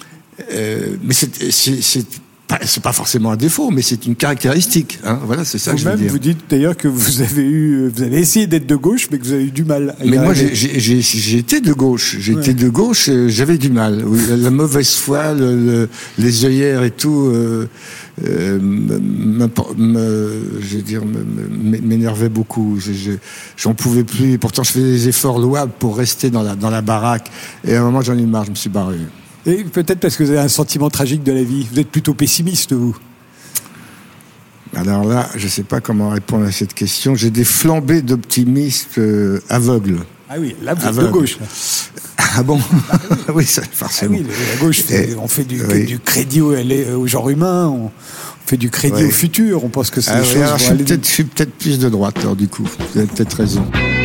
Euh, mais c'est, c'est, c'est C'est pas forcément un défaut, mais c'est une caractéristique. Hein. Voilà, c'est ça que je veux dire. Vous-même, vous dites d'ailleurs que vous avez eu, vous avez essayé d'être de gauche, mais que vous avez eu du mal. Mais moi, j'ai, j'ai, j'ai été de gauche. J'étais ouais. de gauche, j'avais du mal. La, la mauvaise foi, le, le, les œillères et tout, euh, euh, me, me, je veux dire, m'énervait beaucoup. Je, je, j'en pouvais plus. Pourtant, je faisais des efforts louables pour rester dans la, dans la baraque. Et à un moment, j'en ai eu marre. Je me suis barré. Et peut-être parce que vous avez un sentiment tragique de la vie. Vous êtes plutôt pessimiste, vous ? Alors là, je ne sais pas comment répondre à cette question. J'ai des flambées d'optimistes euh, aveugles. Ah oui, là vous êtes Aveugle. de gauche. Là. Ah bon? Oui, ça, forcément. Ah oui, la gauche, fait, Et, on fait du, oui. du crédit aux, aux genres humains, on fait du crédit Oui. au futur, on pense que c'est Ah des oui, choses alors vont je suis aller peut-être, je suis peut-être plus de droite, alors du coup. Vous avez peut-être raison.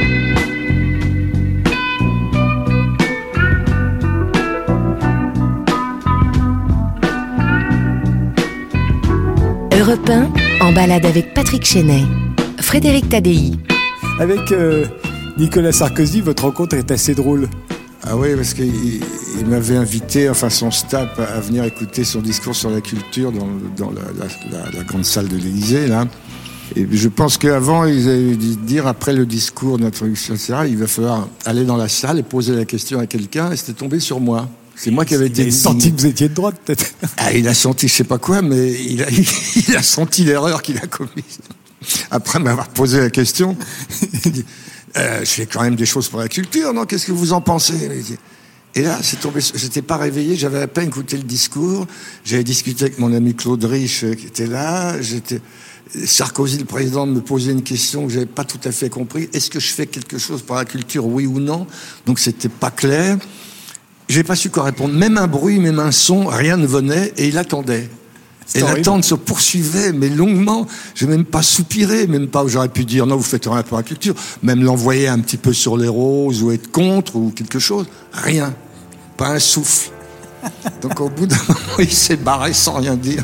Europe un, en balade avec Patrick Chenet. Frédéric Tadei. Avec euh, Nicolas Sarkozy, votre rencontre est assez drôle. Ah oui, parce qu'il il m'avait invité, enfin son staff, à venir écouter son discours sur la culture dans, dans la, la, la, la grande salle de l'Élysée, là. Et je pense qu'avant, ils avaient dû dire, après le discours d'introduction, et cetera, il va falloir aller dans la salle et poser la question à quelqu'un, et c'était tombé sur moi. C'est moi qui avais été... Il a senti que vous étiez de droite, peut-être. Ah, il a senti, je sais pas quoi, mais il a, il a senti l'erreur qu'il a commise. Après m'avoir posé la question, il dit, euh, je fais quand même des choses pour la culture, non? Qu'est-ce que vous en pensez? Et là, c'est tombé, j'étais pas réveillé, j'avais à peine écouté le discours, j'avais discuté avec mon ami Claude Rich qui était là, j'étais, Sarkozy, le président, me posait une question que j'avais pas tout à fait compris. Est-ce que je fais quelque chose pour la culture, oui ou non? Donc c'était pas clair. J'ai pas su quoi répondre. Même un bruit, même un son, rien ne venait et il attendait. Et l'attente se poursuivait, mais longuement. J'ai même pas soupiré, même pas où j'aurais pu dire non, vous faites rien pour la culture. Même l'envoyer un petit peu sur les roses ou être contre ou quelque chose. Rien. Pas un souffle. Donc au bout d'un moment, il s'est barré sans rien dire.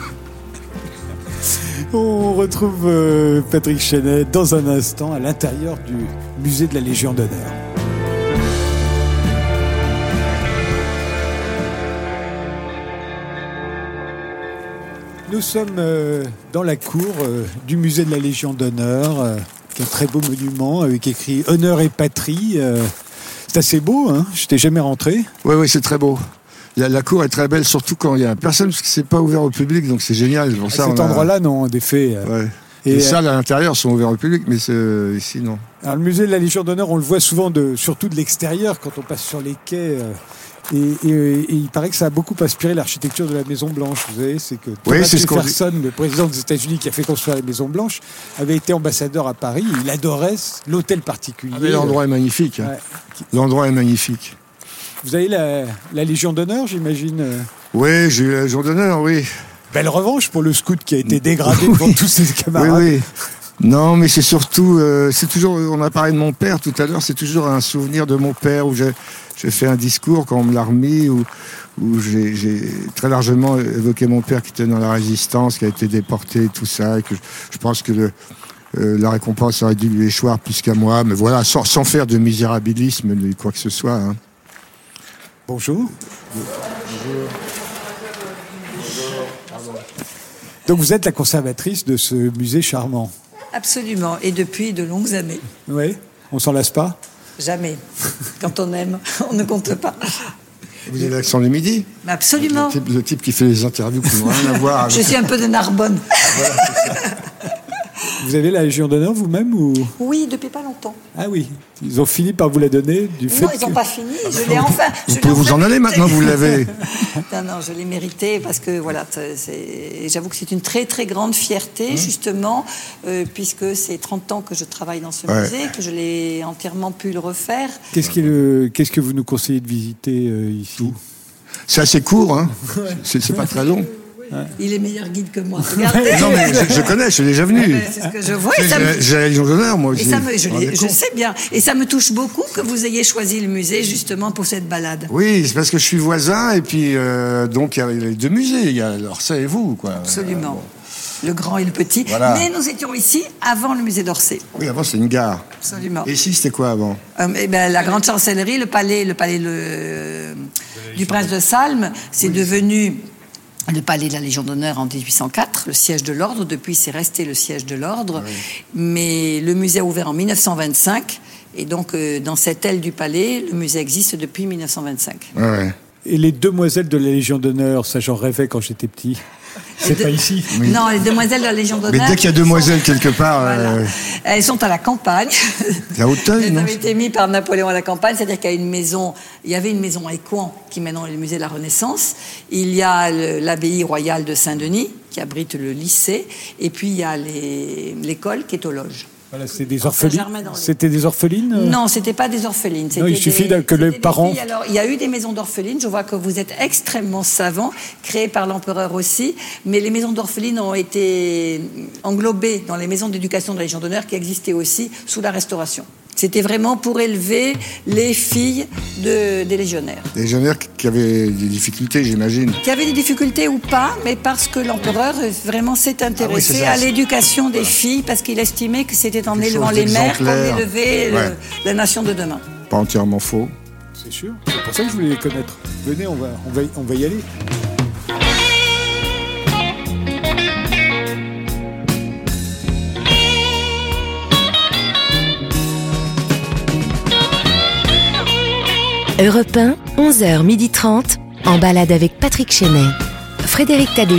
On retrouve euh, Patrick Chenet dans un instant à l'intérieur du musée de la Légion d'honneur. Nous sommes euh, dans la cour euh, du musée de la Légion d'honneur, euh, qui est un très beau monument avec écrit « Honneur et patrie euh, ». C'est assez beau, hein? Je n'étais jamais rentré. Oui, oui, c'est très beau. La, la cour est très belle, surtout quand il y a personne, parce que c'est pas ouvert au public, donc c'est génial. Pour À ça, cet on a... endroit-là, non, en effet. Euh, Ouais. Et, Les salles à l'intérieur sont ouvertes au public, mais c'est, euh, ici, non. Alors, le musée de la Légion d'honneur, on le voit souvent, de, surtout de l'extérieur, quand on passe sur les quais. Euh, et, et, et il paraît que ça a beaucoup inspiré l'architecture de la Maison Blanche. Vous savez, c'est que Thomas Oui, c'est ce qu'on dit. Jefferson, le président des États-Unis qui a fait construire la Maison Blanche, avait été ambassadeur à Paris. Il adorait l'hôtel particulier. Ah, mais l'endroit est magnifique. Hein. Ouais. L'endroit est magnifique. Vous avez la, la Légion d'honneur, j'imagine. euh. Oui, j'ai eu la Légion d'honneur, oui. Belle revanche pour le scout qui a été dégradé devant tous ses Oui, camarades. oui. Non, mais c'est surtout, euh, c'est toujours, on a parlé de mon père tout à l'heure, c'est toujours un souvenir de mon père où j'ai, j'ai fait un discours quand on me l'a remis, où, où j'ai, j'ai très largement évoqué mon père qui était dans la résistance, qui a été déporté, tout ça, et que je, je pense que le, euh, la récompense aurait dû lui échoir plus qu'à moi, mais voilà, sans, sans faire de misérabilisme ni quoi que ce soit. Hein. Bonjour. Donc vous êtes la conservatrice de ce musée charmant. Absolument, et depuis de longues années. Oui, on s'en lasse pas. Jamais. Quand on aime, on ne compte pas. Vous avez l'accent du Midi? Mais absolument. Le type, le type qui fait les interviews qui n'ont rien à voir avec... Je suis un peu de Narbonne. Vous avez la Légion d'honneur vous-même ou... Oui, depuis pas longtemps. Ah oui, ils ont fini par vous la donner du fait Non, ils n'ont que... pas fini. Je l'ai enfin. Vous je pouvez l'ai vous enfin en aller mérité. maintenant, vous l'avez. Non, non, je l'ai mérité parce que voilà, c'est, j'avoue que c'est une très très grande fierté justement, euh, puisque c'est trente ans que je travaille dans ce Ouais. musée, que je l'ai entièrement pu le refaire. Qu'est-ce, qui est le... Qu'est-ce que vous nous conseillez de visiter euh, ici? C'est assez court, hein. C'est, c'est pas très long. Il est meilleur guide que moi. Regardez. Non, mais je, je connais, je suis déjà venu. Ouais, c'est ce que je vois. Et ça me- J'ai, j'ai la Légion d'honneur, moi Et aussi. ça me, je, Vous vous l'ai- rendez je compte? sais bien. Et ça me touche beaucoup que vous ayez choisi le musée justement pour cette balade. Oui, c'est parce que je suis voisin, et puis, euh, donc, il y a les deux musées. Il y a l'Orsay et vous, quoi. Absolument. Le grand et le petit. Voilà. Mais nous étions ici avant le musée d'Orsay. Oui, avant, c'est une gare. Absolument. Et ici, c'était quoi avant? Euh, eh ben, la grande chancellerie, le palais, le palais le, du prince de Salm, c'est devenu le palais de la Légion d'honneur en dix-huit cent quatre, le siège de l'ordre. Depuis, c'est resté le siège de l'ordre. Oui. Mais le musée a ouvert en mille neuf cent vingt-cinq. Et donc, euh, dans cette aile du palais, le musée existe depuis mille neuf cent vingt-cinq. Ouais, ouais. Et les demoiselles de la Légion d'honneur, ça j'en rêvais quand j'étais petit. C'est de... pas ici. Oui. Non, les demoiselles de la Légion d'honneur. Mais dès qu'il y a demoiselles sont... quelque part... Voilà. Euh... Elles sont à la campagne. C'est à Auteuil, Elles non? avaient été mises par Napoléon à la campagne, c'est-à-dire qu'il y a une maison, il y avait une maison à Écouen, qui maintenant est le musée de la Renaissance. Il y a le, l'abbaye royale de Saint-Denis, qui abrite le lycée, et puis il y a les, l'école qui est aux loges. Voilà, c'est des orphelines. C'était des orphelines euh... Non, c'était pas des orphelines. Non, il suffit des, que les parents. Filles. Alors, il y a eu des maisons d'orphelines. Je vois que vous êtes extrêmement savants, créées par l'empereur aussi. Mais les maisons d'orphelines ont été englobées dans les maisons d'éducation de la Légion d'honneur qui existaient aussi sous la Restauration. C'était vraiment pour élever les filles de, des légionnaires. Des légionnaires qui avaient des difficultés, j'imagine. Qui avaient des difficultés ou pas, mais parce que l'empereur vraiment s'est intéressé ah oui, à l'éducation des voilà. filles, parce qu'il estimait que c'était en élevant les mères qu'on élevait ouais. le, la nation de demain. Pas entièrement faux. C'est sûr, c'est pour ça que je voulais les connaître. Venez, on va, on va, on va y aller. Europe un, onze heures trente, en balade avec Patrick Chenet. Frédéric Tadei.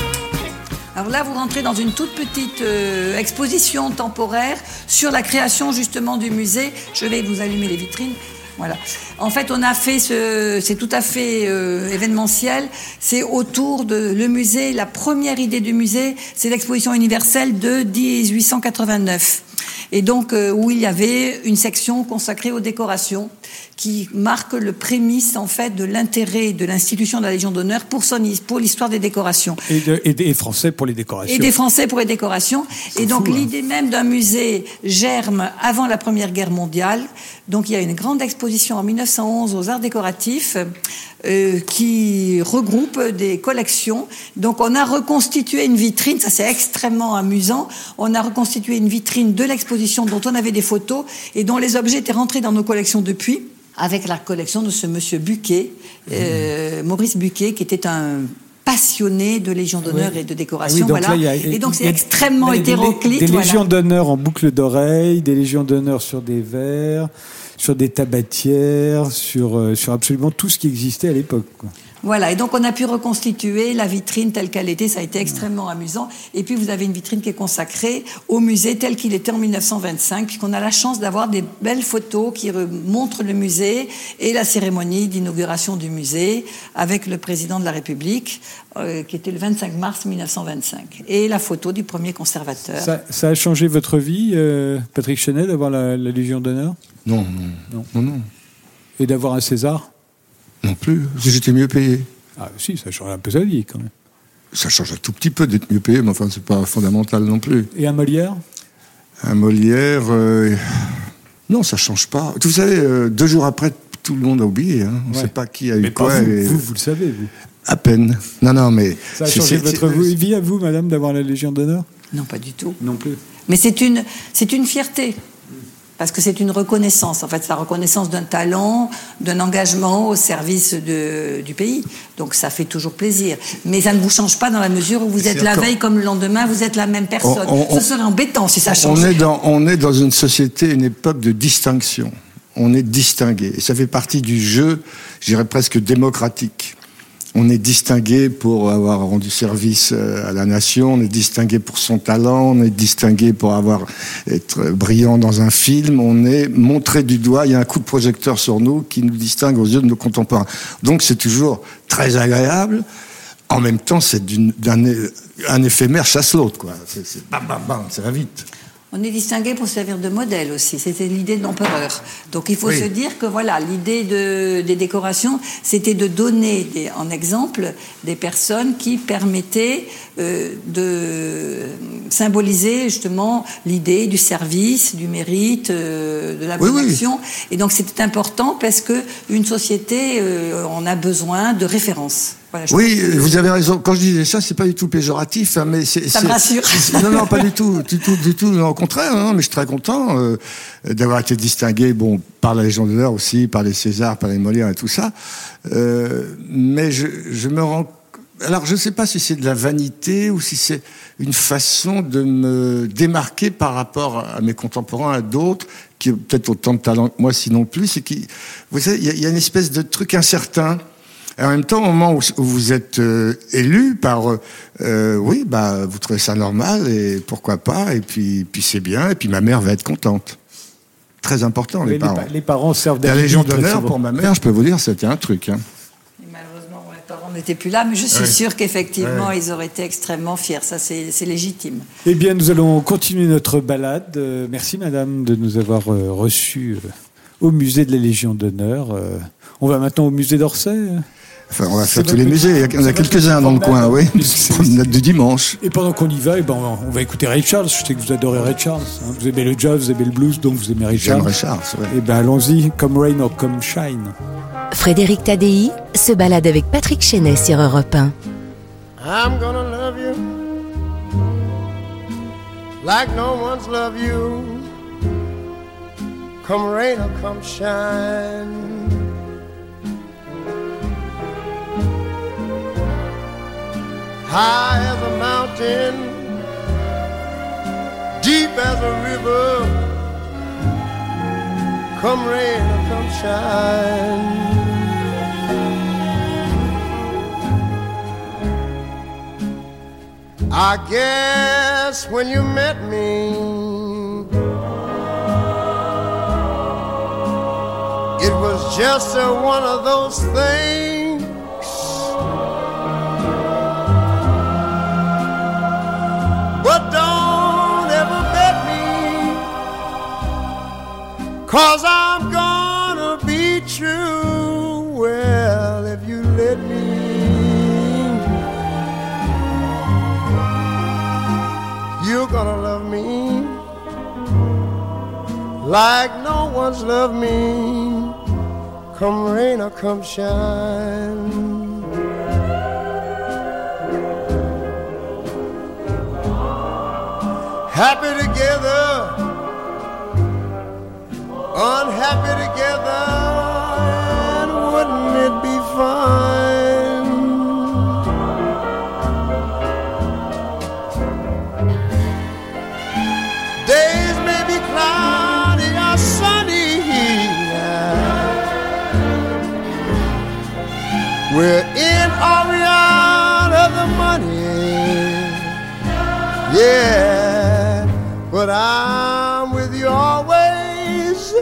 Alors là, vous rentrez dans une toute petite euh, exposition temporaire sur la création justement du musée. Je vais vous allumer les vitrines. Voilà. En fait, on a fait ce, c'est tout à fait euh, événementiel. C'est autour de le musée. La première idée du musée, c'est l'exposition universelle de dix-huit cent quatre-vingt-neuf. Et donc, euh, où il y avait une section consacrée aux décorations, qui marque le prémisse, en fait, de l'intérêt de l'institution de la Légion d'honneur pour son, pour l'histoire des décorations. Et, de, et des Français pour les décorations. Et des Français pour les décorations. C'est et donc, fou, l'idée hein. même d'un musée germe avant la Première Guerre mondiale. Donc, il y a une grande exposition en mille neuf cent onze aux arts décoratifs, euh, qui regroupe des collections. Donc, on a reconstitué une vitrine, ça c'est extrêmement amusant. On a reconstitué une vitrine de l'exposition dont on avait des photos et dont les objets étaient rentrés dans nos collections depuis, avec la collection de ce monsieur Buquet, euh, mmh. Maurice Buquet, qui était un passionné de Légion d'honneur oui. et de décoration. Ah oui, voilà. Là, a, et donc c'est extrêmement hétéroclite. Des, des voilà. légions d'honneur en boucle d'oreille, des légions d'honneur sur des verres, sur des tabatières, sur, euh, sur absolument tout ce qui existait à l'époque, quoi. Voilà, et donc on a pu reconstituer la vitrine telle qu'elle était, ça a été extrêmement amusant. Et puis vous avez une vitrine qui est consacrée au musée tel qu'il était en mille neuf cent vingt-cinq, puisqu'on a la chance d'avoir des belles photos qui montrent le musée et la cérémonie d'inauguration du musée avec le président de la République, euh, qui était le vingt-cinq mars mille neuf cent vingt-cinq. Et la photo du premier conservateur. Ça, ça a changé votre vie, euh, Patrick Chenet, d'avoir la, la Légion d'honneur ? Non, non, non, non. Et d'avoir un César ? Non plus, j'étais mieux payé. Ah si, ça change un peu sa vie quand même. Ça change un tout petit peu d'être mieux payé, mais enfin c'est pas fondamental non plus. Et un Molière ? Un Molière, euh... non, ça change pas. Vous savez, euh, deux jours après, tout le monde a oublié. Hein. On ne ouais. sait pas qui a eu mais quoi. Pas vous, et... vous, vous le savez, vous. À peine. Non, non, mais ça a changé c'est, votre c'est... vie à vous, madame, d'avoir la Légion d'honneur ? Non, pas du tout. Non plus. Mais c'est une, c'est une fierté. Parce que c'est une reconnaissance, en fait, c'est la reconnaissance d'un talent, d'un engagement au service de, du pays. Donc ça fait toujours plaisir. Mais ça ne vous change pas dans la mesure où vous êtes la veille comme le lendemain, vous êtes la même personne. On, on, Ce serait embêtant si ça changeait. On est, dans, on est dans une société, une époque de distinction. On est distingué. Et ça fait partie du jeu, je dirais presque démocratique. On est distingué pour avoir rendu service à la nation, on est distingué pour son talent, on est distingué pour avoir être brillant dans un film, on est montré du doigt, il y a un coup de projecteur sur nous qui nous distingue aux yeux de nos contemporains. Donc c'est toujours très agréable. En même temps, c'est d'une, d'un un éphémère chasse l'autre, quoi. C'est, c'est bam bam bam, ça va vite. On est distingué pour servir de modèle aussi. C'était l'idée de l'empereur. Donc il faut oui. se dire que voilà, l'idée de, des décorations, c'était de donner des, en exemple des personnes qui permettaient euh, de symboliser justement l'idée du service, du mérite, euh, de la bonne oui, action. Oui. Et donc c'était important parce que une société, euh, on a besoin de références. Voilà, oui, vous avez raison. Quand je disais ça, c'est pas du tout péjoratif, hein, mais c'est. Ça c'est, me rassure. C'est, non, non, pas du tout, du tout, du tout. Non, au contraire, hein, mais je suis très content euh, d'avoir été distingué, bon, par la Légion d'honneur aussi, par les Césars, par les Molières et tout ça. Euh, mais je, je me rends. Alors, je sais pas si c'est de la vanité ou si c'est une façon de me démarquer par rapport à mes contemporains, à d'autres qui ont peut-être autant de talent que moi, sinon plus. C'est qui, vous savez, il y, y a une espèce de truc incertain. Et en même temps, au moment où, où vous êtes euh, élu par, euh, oui, bah, vous trouvez ça normal et pourquoi pas, et puis, puis c'est bien, et puis ma mère va être contente. Très important, les, les parents. Pa- les parents servent La Légion d'alibi, d'honneur très pour ma mère, je peux vous dire, c'était un truc. Hein. Et malheureusement, les parents n'étaient plus là, mais je suis Ouais. sûre qu'effectivement, Ouais. ils auraient été extrêmement fiers. Ça, c'est, c'est légitime. Eh bien, nous allons continuer notre balade. Euh, merci, madame, de nous avoir euh, reçus euh, au musée de la Légion d'honneur. Euh, on va maintenant au musée d'Orsay. Enfin, on va C'est faire tous votre les petit- musées. Il y en a c'est quelques-uns votre dans le petit coin, oui. promenade. Promenade du dimanche. Et pendant qu'on y va, eh ben, on va- on va écouter Ray Charles. Je sais que vous adorez Ray Charles. hein. Vous aimez le jazz, vous aimez le blues, donc vous aimez Ray Charles. J'aimerais Charles, ouais. Eh bien, allons-y. Come rain or come shine. Frédéric Tadei se balade avec Patrick Chenet sur Europe un. I'm gonna love you like no one's loved you. Come rain or come shine. High as a mountain, deep as a river. Come rain or come shine. I guess when you met me, it was just a, one of those things. But don't ever bet me, 'cause I'm gonna be true. Well, if you let me, you're gonna love me like no one's loved me. Come rain or come shine. Happy together, unhappy together, and wouldn't it be fine? Days may be cloudy or sunny, we're in or we out of the money, yeah, but I'm with you always.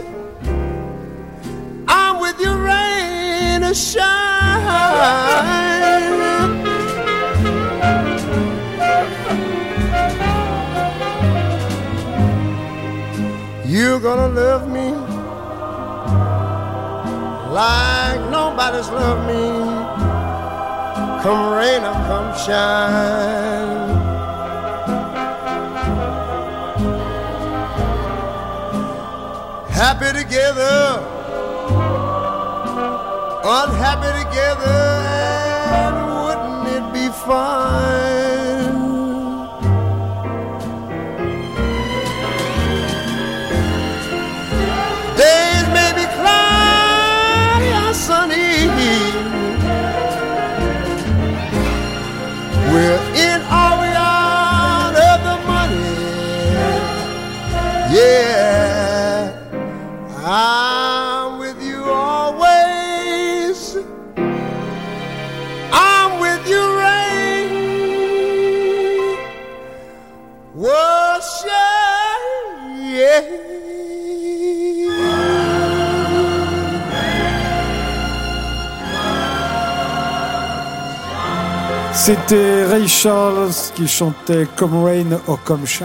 I'm with you rain or shine. You're gonna love me like nobody's loved me. Come rain or come shine. Happy together, unhappy together, and wouldn't it be fine? Days may be cloudy or sunny, we're in or we out of the money, yeah, I'm with you always, I'm with you rain, oh, shine, yeah. C'était Ray Charles qui chantait Come Rain or Come Shine.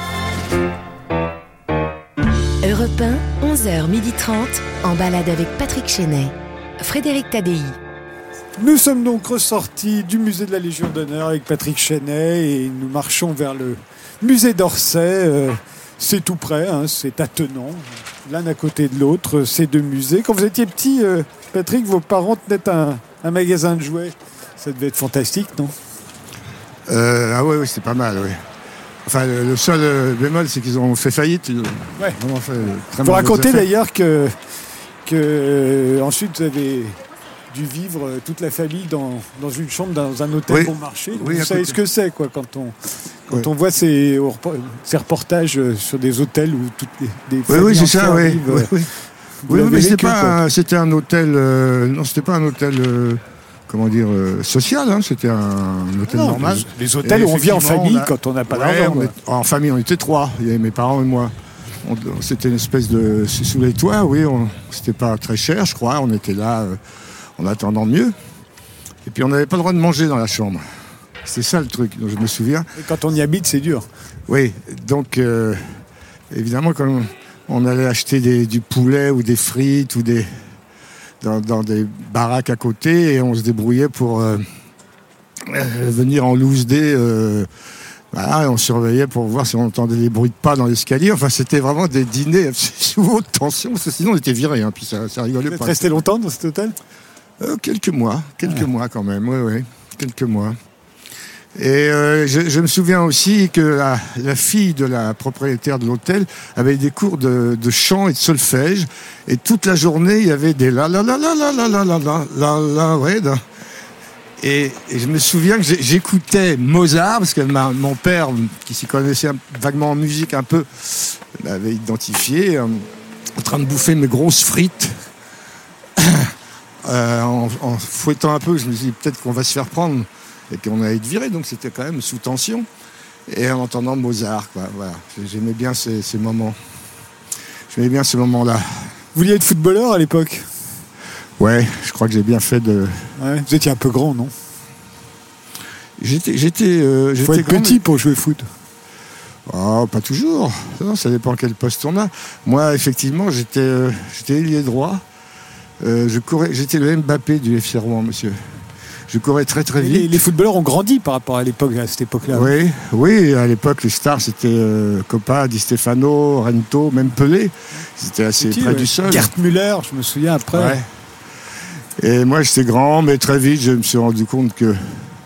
Europe un, onze heures trente, en balade avec Patrick Chenet. Frédéric Tadei. Nous sommes donc ressortis du musée de la Légion d'honneur avec Patrick Chenet et nous marchons vers le musée d'Orsay. Euh, c'est tout près, hein, c'est attenant, l'un à côté de l'autre, ces deux musées. Quand vous étiez petit, euh, Patrick, vos parents tenaient un, un magasin de jouets. Ça devait être fantastique, non ? Euh, ah oui, oui, c'est pas mal, oui. Enfin, le, le seul euh, bémol, c'est qu'ils ont fait faillite. Ils ont Ouais. vraiment fait très Vous mauvaises racontez affaires. d'ailleurs que, que euh, ensuite vous avez dû vivre euh, toute la famille dans, dans une chambre dans un hôtel Oui. bon marché. Donc Oui, vous à savez côté. ce que c'est quoi quand on quand Oui. on voit ces, ces reportages euh, sur des hôtels où toutes les des Oui, familles oui, c'est ça, entières oui. vivent, Oui, euh, oui. vous Oui, l'avez mais c'était vécu, pas, quoi. un- c'était un hôtel. euh, non, c'était pas un hôtel euh, comment dire, euh, social. Hein, c'était un, un hôtel Non, normal. Les, les hôtels où on vit en effectivement, famille on a- quand on n'a pas Ouais, d'argent. on quoi. est- en famille, on était trois. Il y avait mes parents et moi. On- c'était une espèce de... c'est sous les toits, oui. On, c'était pas très cher, je crois. On était là euh, en attendant mieux. Et puis, on n'avait pas le droit de manger dans la chambre. C'est ça le truc dont je me souviens. Et quand on y habite, c'est dur. Oui, donc euh, évidemment quand on, on allait acheter des- du poulet ou des frites ou des dans, dans des baraques à côté et on se débrouillait pour euh, euh, venir en loose day. Euh, voilà, et on surveillait pour voir si on entendait des bruits de pas dans l'escalier. Enfin, c'était vraiment des dîners sous haute tension, parce que sinon on était virés, hein, puis ça, ça rigolait Vous êtes pas. resté longtemps dans cet hôtel? Euh, quelques mois, quelques mois quand même, oui, oui, quelques mois. Et euh, je, je me souviens aussi que la, la fille de la propriétaire de l'hôtel avait des cours de, de chant et de solfège, et toute la journée il y avait des la la la la la la la la la la la ouais. da. Et, et je me souviens que j'ai- j'écoutais Mozart parce que ma- mon père, qui s'y connaissait un- vaguement en musique un peu, m'avait identifié euh, en train de bouffer mes grosses frites. Euh, en, en fouettant un peu, je me suis dit peut-être qu'on va se faire prendre et qu'on allait être viré, donc c'était quand même sous tension. Et en entendant Mozart, quoi, voilà. J'aimais bien ces, ces moments. J'aimais bien ces moments-là. Vous vouliez être footballeur à l'époque? Ouais, je crois que j'ai bien fait de. Ouais. Vous étiez un peu grand, non? J'étais, j'étais, euh, Il faut j'étais être grand, petit mais- pour jouer au foot. Oh, pas toujours. Non, ça dépend quel poste on a. Moi, effectivement, j'étais, euh, j'étais ailier droit. Euh, je courais, j'étais le Mbappé du F C Rouen, monsieur. Je courais très très Et vite. Les, les footballeurs ont grandi par rapport à l'époque, à cette époque-là. Oui, oui, à l'époque, les stars, c'était euh, Coppa, Di Stefano, Rento, même Pelé. C'était assez Petit, près ouais. du sol. Gerd Müller, je me souviens après. Ouais. Et moi, j'étais grand, mais très vite, je me suis rendu compte que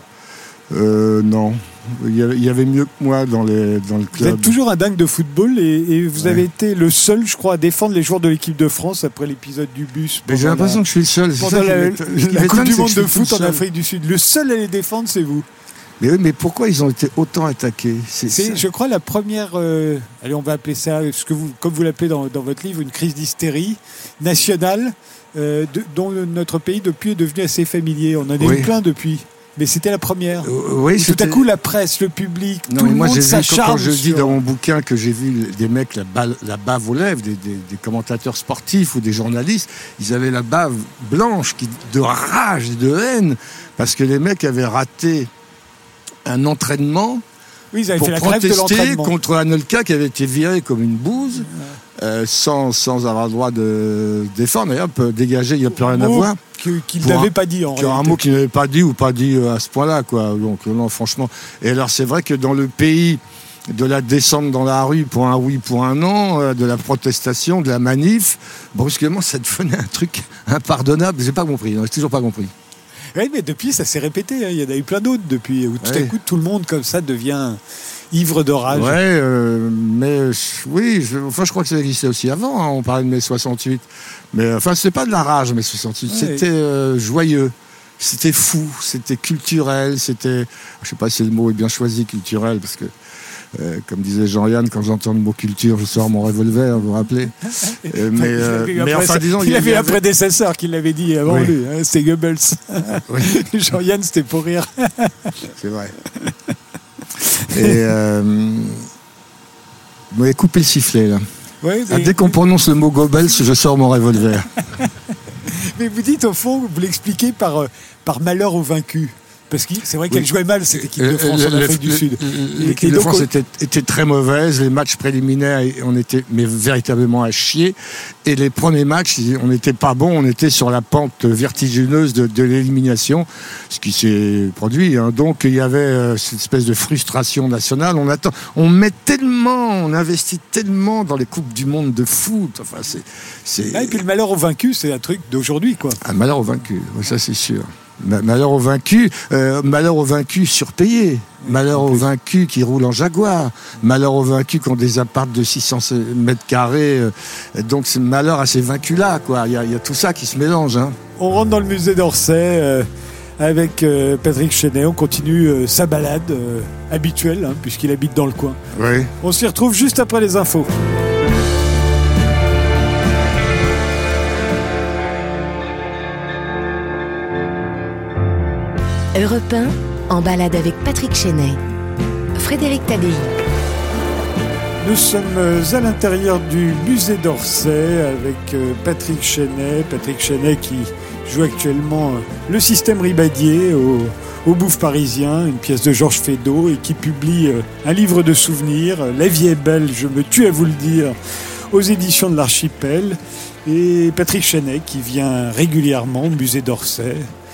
euh, non, il y avait- il y avait mieux que moi dans, les, dans le Vous club. êtes toujours un dingue de football et, et vous Ouais. avez été le seul, je crois, à défendre les joueurs de l'équipe de France après l'épisode du bus. Mais j'ai pendant l'impression la- que je suis le seul. c'est Pendant ça qui la, m'étonne- ce qui la m'étonne, Coupe du c'est que monde je de suis tout foot en seul. Afrique du Sud. Le seul à les défendre, c'est vous. Mais oui, mais pourquoi ils ont été autant attaqués? C'est, C'est, ça. je crois, la première, euh, allez, on va appeler ça, ce que vous, comme vous l'appelez dans, dans votre livre, une crise d'hystérie nationale euh, de- dont notre pays depuis est devenu assez familier. On en a Oui. eu plein depuis, mais c'était la première. Euh, oui, Et tout c'était- à coup, la presse, le public, Non, tout mais le moi, monde j'ai vu, quand, s'acharne quand je dis sur- dans mon bouquin que j'ai vu des mecs la, balle, la bave aux lèvres, des, des- des commentateurs sportifs ou des journalistes, ils avaient la bave blanche qui, de rage et de haine parce que les mecs avaient raté un entraînement Oui, ils avaient pour fait la grève de protester l'entraînement. contre Anelka qui avait été viré comme une bouse euh, sans, sans avoir le droit de défendre. Et hop, dégagé, il n'y a plus rien à Mot voir. que- Qu'il Pour n'avait un- pas dit en Qu'il y a un réalité. mot qu'il n'avait pas dit ou pas dit euh, à ce point-là, quoi. Donc euh, non, franchement. Et alors c'est vrai que dans le pays de la descente dans la rue pour un oui, pour un non, euh, de la protestation, de la manif, brusquement ça devenait un truc impardonnable. J'ai pas compris, non, j'ai toujours pas compris. Oui, mais depuis, ça s'est répété. hein. Il y en a eu plein d'autres depuis, où tout Ouais. à coup, tout le monde, comme ça, devient ivre de rage. Ouais, euh, mais euh, oui, je, enfin je crois que ça existait aussi avant. hein, on parlait de mai soixante-huit, mais euh, enfin c'est pas de la rage mai soixante-huit, Ouais. c'était euh, joyeux. C'était fou, c'était culturel, c'était, je sais pas si le mot est bien choisi, culturel, parce que, euh, comme disait Jean-Yann, quand j'entends le mot culture, je sors mon revolver, vous vous rappelez. Euh, mais, Il euh, avait eu mais après enfin, ça- disons, il y a- avait y un avait- prédécesseur qui l'avait dit avant Oui. lui. hein, C'était Goebbels. Oui, Jean-Yann, c'était pour rire. c'est vrai. Et, euh, vous m'avez coupé le sifflet, là. Ouais, Ah, mais, dès qu'on prononce le mot Goebbels, je sors mon revolver. mais vous dites, au fond, vous l'expliquez par, euh, par malheur aux vaincus. Parce que c'est vrai qu'elle Oui. jouait mal, cette équipe de Euh, France en le- Afrique le- du Sud. le- Et- L'équipe et de donc, France on- était, était très mauvaise. Les matchs préliminaires, on était mais véritablement à chier. Et les premiers matchs, on n'était pas bon. On était sur la pente vertigineuse de, de l'élimination, ce qui s'est produit. hein. Donc il y avait euh, cette espèce de frustration nationale. On attend, on met tellement, on investit tellement dans les coupes du monde de foot. Enfin, c'est, c'est Ah, et puis le malheur aux vaincus, c'est un truc d'aujourd'hui, quoi. un malheur aux vaincus. Oui, ça c'est sûr. Ma- Malheur aux vaincus, euh, malheur aux vaincus surpayés, malheur aux vaincus qui roulent en Jaguar, malheur aux vaincus qui ont des apparts de six cents mètres carrés. euh, donc c'est malheur à ces vaincus-là, quoi. Il y, a- il y a tout ça qui se mélange. Hein. On rentre dans le musée d'Orsay euh, avec euh, Patrick Chenet. On continue euh, sa balade euh, habituelle, hein, puisqu'il habite dans le coin. Oui. On s'y retrouve juste après les infos. Europe un, en balade avec Patrick Chenet. Frédéric Tadei. Nous sommes à l'intérieur du musée d'Orsay avec Patrick Chenet. Patrick Chenet qui joue actuellement le système Ribadier au, au Bouffe Parisien, une pièce de Georges Feydeau, et qui publie un livre de souvenirs, La vie est belle, je me tue à vous le dire, aux éditions de l'Archipel. Et Patrick Chenet qui vient régulièrement au musée d'Orsay,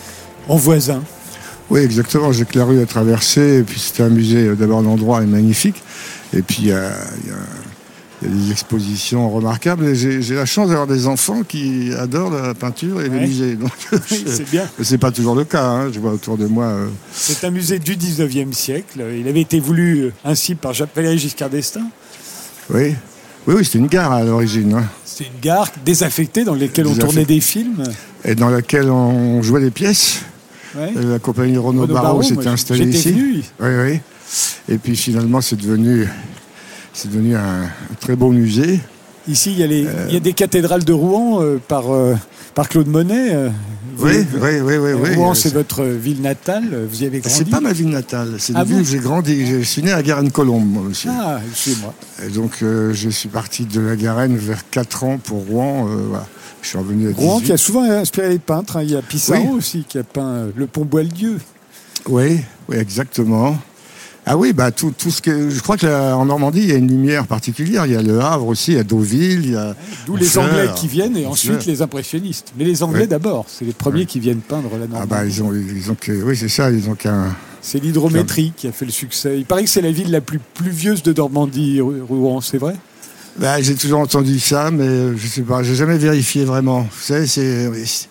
en voisin. Oui, exactement. J'ai que la rue à traverser. Et puis c'était un musée, d'abord l'endroit est magnifique. Et puis il y a, y a, y a des expositions remarquables. Et j'ai, j'ai la chance d'avoir des enfants qui adorent la peinture et ouais. les musées. Donc, oui, c'est bien. C'est pas toujours le cas. Hein. Je vois autour de moi. Euh... C'est un musée du dix-neuvième siècle. Il avait été voulu ainsi par Valéry Giscard d'Estaing. Oui. Oui, oui, c'était une gare à l'origine. Hein. C'était une gare désaffectée dans laquelle on tournait des films. Et dans laquelle on jouait des pièces. Ouais. La compagnie Renaud, Renaud Barrault s'était installée ici. Venu. Oui, oui. Et puis finalement, c'est devenu, c'est devenu un, un très beau musée. Ici, il y a, les, euh... il y a des cathédrales de Rouen euh, par, euh, par Claude Monet. Euh, oui, oui, oui, oui, oui. Rouen, c'est votre ville natale. Vous y avez grandi. C'est pas ma ville natale. C'est la ah ville bon où j'ai grandi. Je suis né à Garenne-Colombe, moi aussi. Ah, chez moi. Et donc, euh, je suis parti de la Garenne vers quatre ans pour Rouen. Euh, voilà. Je suis revenu à dix-huit. Rouen qui a souvent inspiré les peintres. Hein. Il y a Pissarro oui. aussi qui a peint le pont Boieldieu. Oui, oui, exactement. Ah oui, bah tout, tout ce que je crois que là, en Normandie, il y a une lumière particulière. Il y a le Havre aussi, il y a Deauville, il y a d'où les Fleur, Anglais qui viennent et ensuite Fleur. les impressionnistes. Mais les Anglais oui. d'abord, c'est les premiers oui. qui viennent peindre la Normandie. Ah bah ils ont, ils ont, oui c'est ça, ils ont qu'un. C'est l'hydrométrie qui a fait le succès. Il paraît que c'est la ville la plus pluvieuse de Normandie, Rouen, c'est vrai ? Bah, j'ai toujours entendu ça, mais je sais pas, j'ai jamais vérifié vraiment. Vous savez, c'est,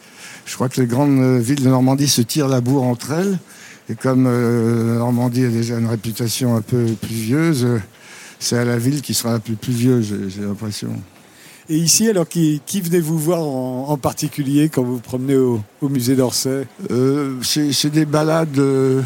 je crois que les grandes villes de Normandie se tirent la bourre entre elles. Et comme euh, Normandie a déjà une réputation un peu pluvieuse, euh, c'est à la ville qui sera la plus pluvieuse, j'ai, j'ai l'impression. Et ici, alors, qui, qui venez vous voir en, en particulier quand vous vous promenez au, au musée d'Orsay ? euh, c'est, c'est des balades euh,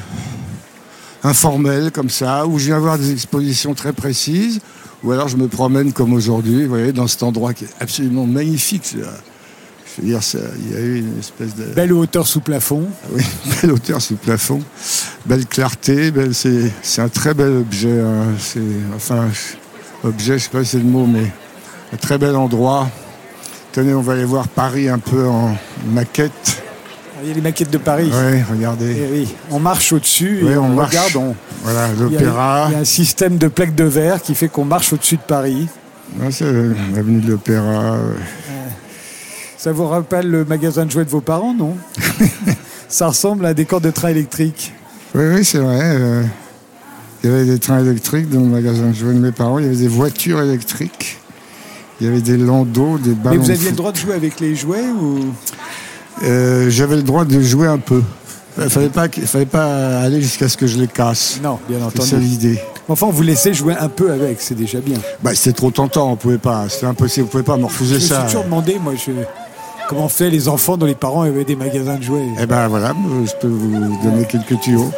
informelles comme ça, où je viens voir des expositions très précises, ou alors je me promène comme aujourd'hui, vous voyez, dans cet endroit qui est absolument magnifique. C'est, je veux dire, ça, il y a eu une espèce de... Belle hauteur sous plafond. Oui, belle hauteur sous plafond. Belle clarté. Belle, c'est, c'est un très bel objet. Hein. C'est, enfin, objet, je ne sais pas si c'est le mot, mais un très bel endroit. Tenez, on va aller voir Paris un peu en maquette. Il y a les maquettes de Paris. Oui, regardez. Et oui, on marche au-dessus oui, et on, on marche. regarde. On... Voilà, l'opéra. Il y, a, il y a un système de plaques de verre qui fait qu'on marche au-dessus de Paris. Ouais, c'est l'avenue de l'Opéra. Ouais. Ça vous rappelle le magasin de jouets de vos parents, non ? Ça ressemble à un décor de train électrique. Oui, oui, c'est vrai. Euh, il y avait des trains électriques dans le magasin de jouets de mes parents. Il y avait des voitures électriques. Il y avait des landaux, des ballons. Mais vous aviez le droit de jouer avec les jouets ou euh, J'avais le droit de jouer un peu. Il ne fallait pas, fallait pas aller jusqu'à ce que je les casse. Non, bien entendu. C'est ça l'idée. Enfin, on vous laissait jouer un peu avec, c'est déjà bien. Bah, c'était trop tentant, on pouvait pas. C'était impossible, on pouvait pas me refuser ça. Je me suis toujours demandé, moi, je... comment fait les enfants dont les parents avaient des magasins de jouets. Eh ben voilà, je peux vous donner quelques tuyaux.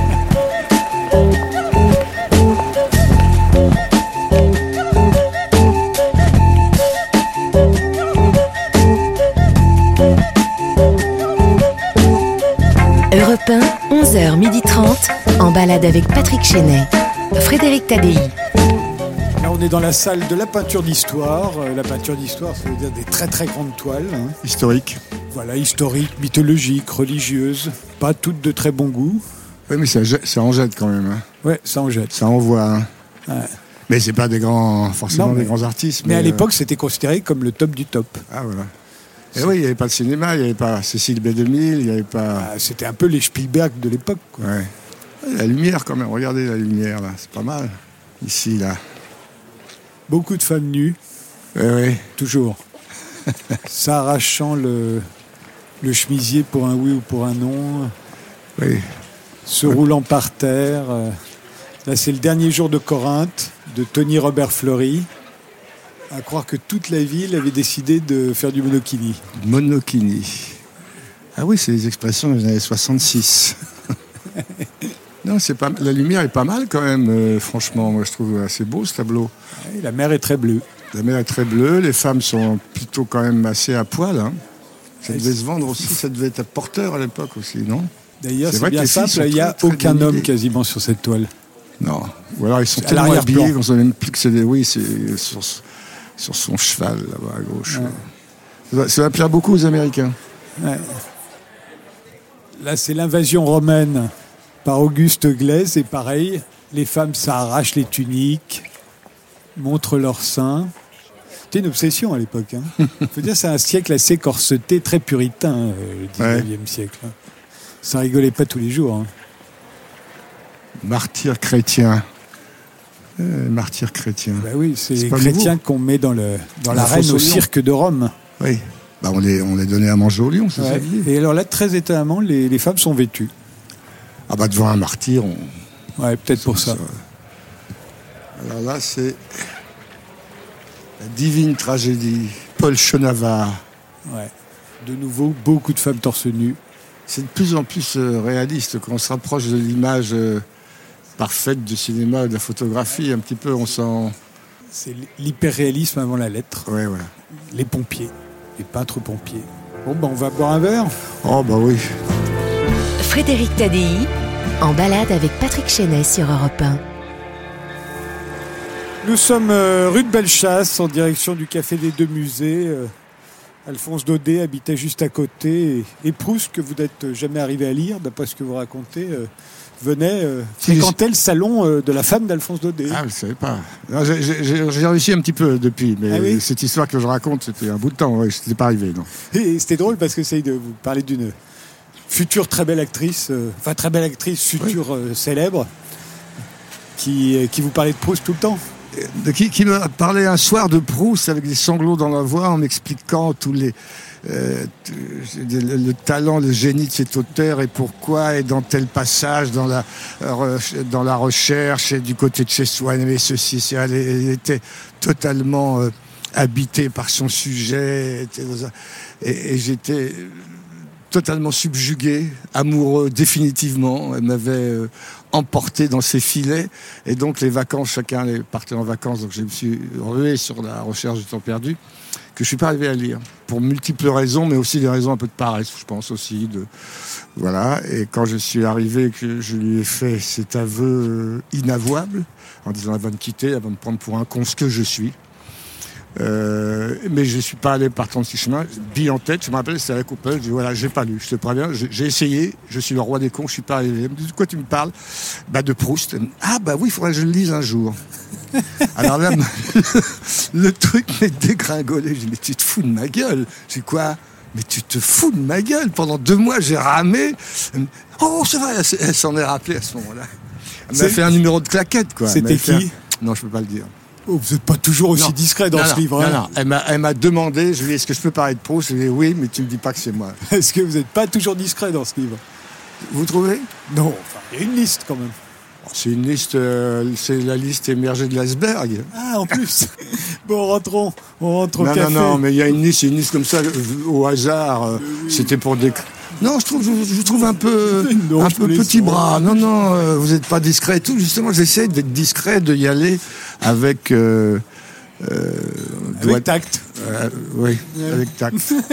Europe un, onze heures trente, en balade avec Patrick Chenet. Frédéric Tadei. Là, on est dans la salle de la peinture d'histoire. La peinture d'histoire, ça veut dire des très très grandes toiles. Hein. Historique. Voilà, historique, mythologique, religieuse. Pas toutes de très bon goût. Oui, mais ça, ça en jette quand même. Hein. Oui, ça en jette. Ça envoie. Hein. Ouais. Mais c'est pas des grands, forcément non, mais, des grands artistes. Mais, mais à l'époque, euh... c'était considéré comme le top du top. Ah voilà. Et oui, il n'y avait pas de cinéma, il n'y avait pas Cécile B deux mille, il n'y avait pas... Ah, c'était un peu les Spielberg de l'époque. Quoi. Ouais. La lumière quand même, regardez la lumière là, c'est pas mal. Ici, là. Beaucoup de femmes nues. Oui, oui. Toujours. S'arrachant le, le chemisier pour un oui ou pour un non. Oui. Se oui. roulant par terre. Là, c'est le dernier jour de Corinthe, de Tony Robert Fleury. À croire que toute la ville avait décidé de faire du monokini. Monokini. Ah oui, c'est les expressions des années soixante-six. Non, c'est pas, la lumière est pas mal quand même, euh, franchement. Moi, je trouve assez beau ce tableau. Oui, la mer est très bleue. La mer est très bleue. Les femmes sont plutôt quand même assez à poil. Hein. Ça devait se vendre aussi. Ça devait être porteur à l'époque aussi, non ? D'ailleurs, C'est c'est, vrai bien que les filles simple, sont il n'y a très, très aucun bonne homme idée. quasiment sur cette toile. Non. Ou alors ils sont À tellement l'arrière-plan. habillés qu'on ne sait même plus que c'est des... Oui, c'est sur, sur son cheval, là-bas, à gauche. Ouais. Ça, va, ça va plaire beaucoup aux Américains. Ouais. Là, c'est l'invasion romaine par Auguste Glaise, et pareil, les femmes s'arrachent les tuniques, montrent leurs seins. C'était une obsession à l'époque. Il hein. faut dire que c'est un siècle assez corseté, très puritain, euh, le dix-neuvième ouais. siècle. Hein. Ça rigolait pas tous les jours. Hein. Martyr chrétien. Euh, martyr chrétien. Bah oui, c'est, c'est les chrétiens nouveau. qu'on met dans, le, dans l'arène au cirque de Rome. Oui. Bah on, les, on les donnait à manger au lion, c'est ouais. ça l'idée. Et alors là, très étonnamment, les, les femmes sont vêtues. Ah bah devant un martyr, on... Ouais, peut-être pour ça. ça. Alors là, c'est la divine tragédie, Paul Chenavard. Ouais. De nouveau, beaucoup de femmes torse nu. C'est de plus en plus euh, réaliste quand on se rapproche de l'image euh, parfaite du cinéma et de la photographie. Un petit peu, on sent... C'est l'hyperréalisme avant la lettre. Ouais, voilà. Les pompiers, les peintres pompiers. Bon, ben, on va boire un verre. Oh, bah oui. Frédéric Tadei, en balade avec Patrick Chenet sur Europe un. Nous sommes euh, rue de Bellechasse, en direction du Café des Deux Musées. Euh, Alphonse Daudet habitait juste à côté. Et, et Proust, que vous n'êtes jamais arrivé à lire, d'après ce que vous racontez, euh, venait euh, fréquenter le salon euh, de la femme d'Alphonse Daudet. Ah, je ne savais pas. Non, j'ai, j'ai, j'ai réussi un petit peu depuis, mais ah oui cette histoire que je raconte, c'était un bout de temps. Ouais, je n'étais pas arrivé, non. Et c'était drôle parce que c'est de vous parler d'une future très belle actrice, euh, enfin très belle actrice, future oui. euh, célèbre, qui, euh, qui vous parlait de Proust tout le temps. De qui, qui m'a parlé un soir de Proust avec des sanglots dans la voix en m'expliquant tous les euh, le, le talent, le génie de cet auteur et pourquoi et dans tel passage dans la dans la recherche et du côté de chez soi, elle aimait ceci, c'est, elle, elle était totalement euh, habitée par son sujet et, et j'étais totalement subjugué, amoureux définitivement. Elle m'avait euh, emporté dans ses filets. Et donc les vacances, chacun partait en vacances. Donc je me suis rué sur la recherche du temps perdu, que je suis pas arrivé à lire. Pour multiples raisons, mais aussi des raisons un peu de paresse, je pense aussi. De... Voilà. Et quand je suis arrivé, que je lui ai fait cet aveu inavouable, en disant elle va me quitter, elle va me prendre pour un con, ce que je suis. Euh, mais je ne suis pas allé par trente-six chemins, bille en tête, je me rappelle, c'était à la Coupole, je dis voilà, j'ai pas lu, je te préviens, j'ai, j'ai essayé, je suis le roi des cons, je suis pas arrivé. Elle me dit de quoi tu me parles? Bah de Proust. Ah bah oui, il faudrait que je le lise un jour. Alors là, le truc m'est dégringolé, je dis mais tu te fous de ma gueule. Je dis quoi? Mais tu te fous de ma gueule, pendant deux mois j'ai ramé. Oh c'est vrai, elle, elle s'en est rappelée à ce moment-là. Elle m'a c'est... fait un numéro de claquette quoi. C'était qui un... Non, je peux pas le dire. Oh, vous n'êtes pas toujours aussi non, discret dans non, ce non, livre. Non, hein. non, elle m'a, elle m'a demandé, je lui ai dit, est-ce que je peux parler de Proust? Je lui ai dit, oui, mais tu ne me dis pas que c'est moi. Est-ce que vous n'êtes pas toujours discret dans ce livre? Vous trouvez? Non, enfin, il y a une liste quand même. C'est une liste, euh, c'est la liste émergée de l'iceberg. Ah, en plus. Bon, rentrons, on rentre au non, café. Non, non, mais il y a une liste, c'est une liste comme ça, au hasard. Euh, oui. C'était pour des... Non, je trouve, je, je trouve un peu, non, un peu petit bras. Non, non, euh, vous n'êtes pas discret et tout. Justement, j'essaie d'être discret, d'y aller avec... Euh, Euh, avec doit... tact. Euh, oui, ouais. Avec tact.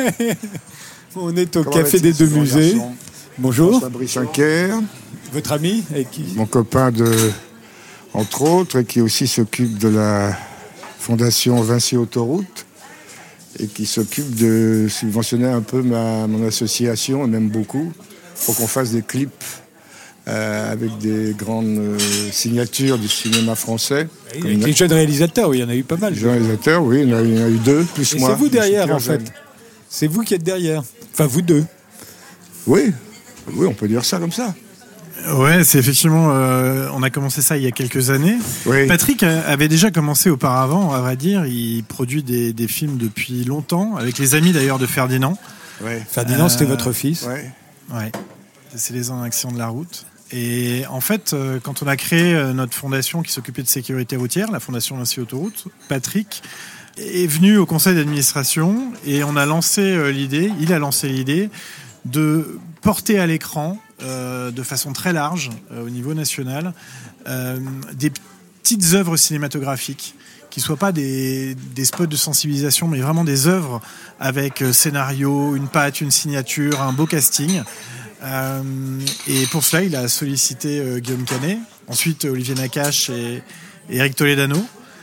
On est au Comment Café des Deux Musées. Garçon. Bonjour. Fabrice Inker. Votre ami avec qui? Mon copain, de, entre autres, et qui aussi s'occupe de la fondation Vinci Autoroute et qui s'occupe de subventionner un peu ma, mon association, et même beaucoup, pour qu'on fasse des clips. Euh, avec des grandes euh, signatures du cinéma français. Et avec les jeunes réalisateurs, oui, il y en a eu pas mal. Les jeunes réalisateurs, oui, il y en a, il y en a eu deux, plus et moi. C'est vous derrière, en fait. C'est vous qui êtes derrière. Enfin, vous deux. Oui, oui, on peut dire ça comme ça. Ouais, c'est effectivement... Euh, on a commencé ça il y a quelques années. Oui. Patrick avait déjà commencé auparavant, à vrai dire. Il produit des, des films depuis longtemps, avec les amis d'ailleurs de Ferdinand. Ouais. Ferdinand, euh, c'était votre fils. Ouais. Ouais. C'est les accidents de la route. Et en fait, quand on a créé notre fondation qui s'occupait de sécurité routière, la fondation Vinci Autoroute, Patrick est venu au conseil d'administration et on a lancé l'idée, il a lancé l'idée de porter à l'écran euh, de façon très large euh, au niveau national euh, des petites œuvres cinématographiques qui ne soient pas des, des spots de sensibilisation, mais vraiment des œuvres avec scénario, une patte, une signature, un beau casting. Euh, et pour cela, il a sollicité euh, Guillaume Canet, ensuite Olivier Nakache et, et Eric Toledano,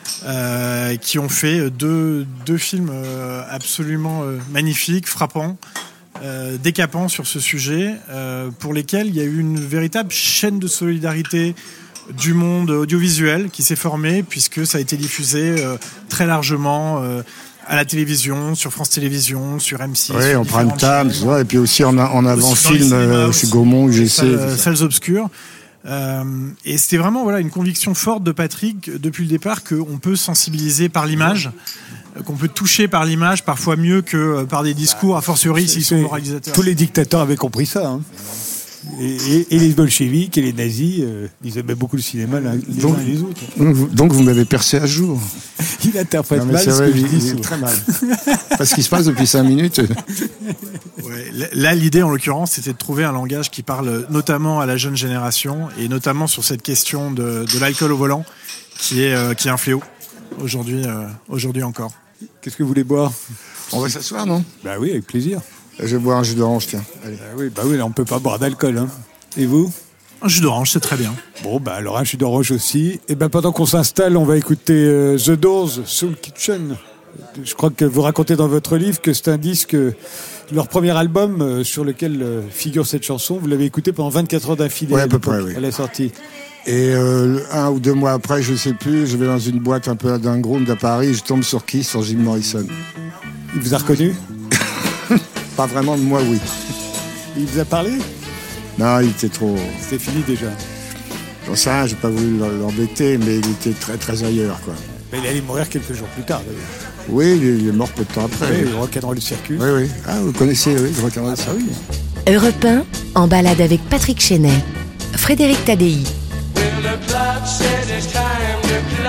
euh, qui ont fait deux, deux films euh, absolument euh, magnifiques, frappants, euh, décapants sur ce sujet, euh, pour lesquels il y a eu une véritable chaîne de solidarité du monde audiovisuel qui s'est formée, puisque ça a été diffusé euh, très largement euh, à la télévision, sur France Télévisions, sur M six. Oui, en prime time, ouais, et puis aussi en, en avant-film euh, chez Gaumont, U G C. Salles, salles obscures. Euh, et c'était vraiment voilà, une conviction forte de Patrick, depuis le départ, qu'on peut sensibiliser par l'image, qu'on peut toucher par l'image, parfois mieux que par des discours, a fortiori s'ils sont réalisateurs. Tous les dictateurs avaient compris ça. Hein. Et, et, et les bolcheviks et les nazis, euh, ils aimaient beaucoup le cinéma les donc, uns et les autres. Donc vous, donc vous m'avez percé à jour. Il interprète non, mal ce vrai, que je dis. Très mal. Parce qu'il se passe depuis cinq minutes. Ouais, là, l'idée, en l'occurrence, c'était de trouver un langage qui parle notamment à la jeune génération, et notamment sur cette question de, de l'alcool au volant, qui est, euh, qui est un fléau aujourd'hui, euh, aujourd'hui encore. Qu'est-ce que vous voulez boire? On va s'asseoir, non? Bah oui, avec plaisir. Je vais boire un jus d'orange, tiens. Allez. Bah oui, bah oui, là, on peut pas boire d'alcool. Hein. Et vous? Un jus d'orange, c'est très bien. Bon, bah alors un jus d'orange aussi. Et ben pendant qu'on s'installe, on va écouter euh, The Doors, Soul Kitchen. Je crois que vous racontez dans votre livre que c'est un disque, leur premier album euh, sur lequel euh, figure cette chanson. Vous l'avez écouté pendant vingt-quatre heures d'affilée. Ouais, à peu près, oui. À la sortie. Et euh, un ou deux mois après, je sais plus, je vais dans une boîte un peu underground à Paris, je tombe sur qui? Sur Jim Morrison. Il vous a reconnu? Pas vraiment, de moi, oui. Il vous a parlé? Non, il était trop... C'était fini déjà. J'en sais rien, j'ai pas voulu l'embêter, mais il était très très ailleurs, quoi. Mais il allait mourir quelques jours plus tard, d'ailleurs. Oui, il est mort peu de temps après. Oui, le rock'n'roll circus. Oui, oui. Ah, vous connaissez, oui, le rock'n'roll circus. Ah, oui. Europe un, en balade avec Patrick Chenet. Frédéric Tadei. Well, the clock said it's time to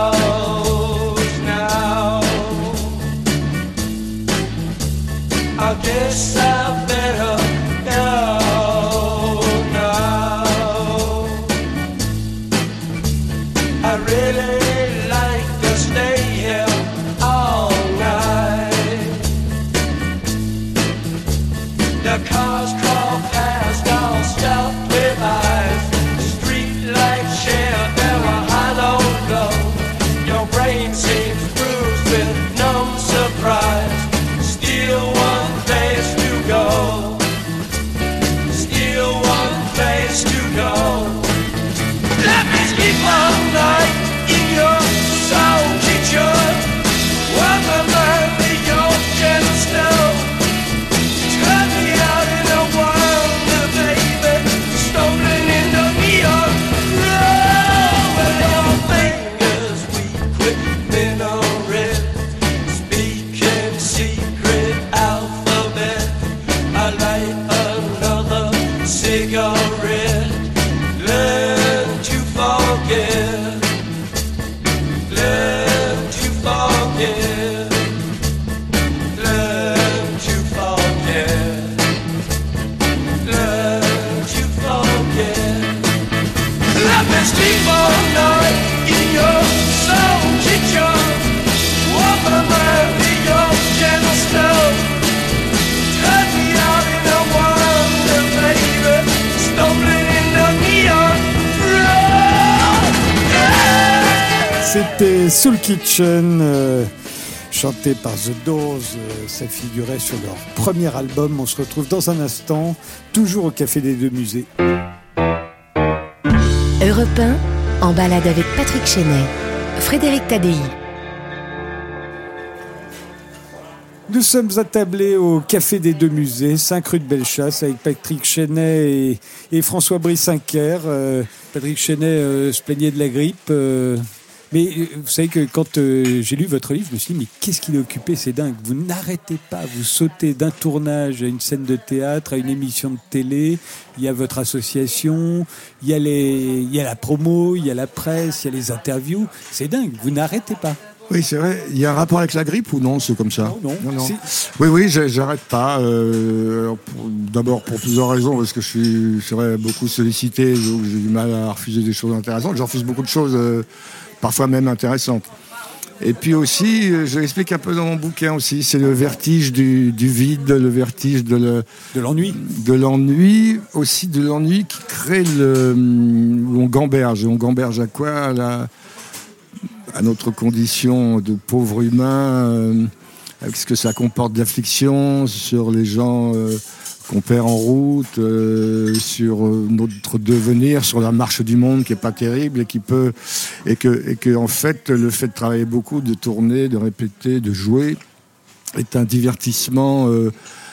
close now. I guess I better go now. I really like to stay here all night. The cars crawl past, all stopped with eyes. Street lights share their hollow glow. Your brain seems bruised with no surprise. Still one place to go. Still one place to go. Let me sleep all night in your soul kitchen. Welcome early, your gentle snow. Turn me out in a world, baby, stolen in the neon. Roll with your fingers, we quit minaret, speaking secret alphabet. I light another cigarette. Learn to forget. Learn to forget. Learn to forget. Learn to forget. Let me sleep all night in your soul kitchen. Walk around in your gentle snow. Turn me out in a wonder, baby, stumbling in the neon. C'était Soul Kitchen, euh, chanté par The Doors. Euh, ça figurait sur leur premier album. On se retrouve dans un instant, toujours au Café des Deux Musées. Europe un, en balade avec Patrick Chenet. Frédéric Tadei. Nous sommes attablés au Café des Deux Musées, cinq rue de Bellechasse, avec Patrick Chenet et, et François Brissinquer. Euh, Patrick Chenet euh, se plaignait de la grippe. Euh, mais euh, vous savez que quand euh, j'ai lu votre livre, je me suis dit, mais qu'est-ce qu'il est occupé, c'est dingue. Vous n'arrêtez pas, vous sautez d'un tournage à une scène de théâtre, à une émission de télé. Il y a votre association, il y a, les, il y a la promo, il y a la presse, il y a les interviews. C'est dingue, vous n'arrêtez pas. Oui, c'est vrai. Il y a un rapport avec la grippe ou non? C'est comme ça? Non, non. non, non. C'est... Oui, oui, j'arrête pas. Euh, pour, d'abord pour plusieurs raisons, parce que je suis, c'est vrai, beaucoup sollicité, donc j'ai du mal à refuser des choses intéressantes. J'en refuse beaucoup de choses, euh, parfois même intéressantes. Et puis aussi, je l'explique un peu dans mon bouquin aussi, c'est le vertige du, du vide, le vertige de, le, de l'ennui. De l'ennui, aussi de l'ennui qui crée le... où on gamberge. On gamberge à quoi ? À, la, à notre condition de pauvre humain, euh, avec ce que ça comporte d'affliction sur les gens euh, qu'on perd en route, euh, sur notre devenir, sur la marche du monde qui est pas terrible et qui peut et que et que en fait le fait de travailler beaucoup, de tourner, de répéter, de jouer est un divertissement euh,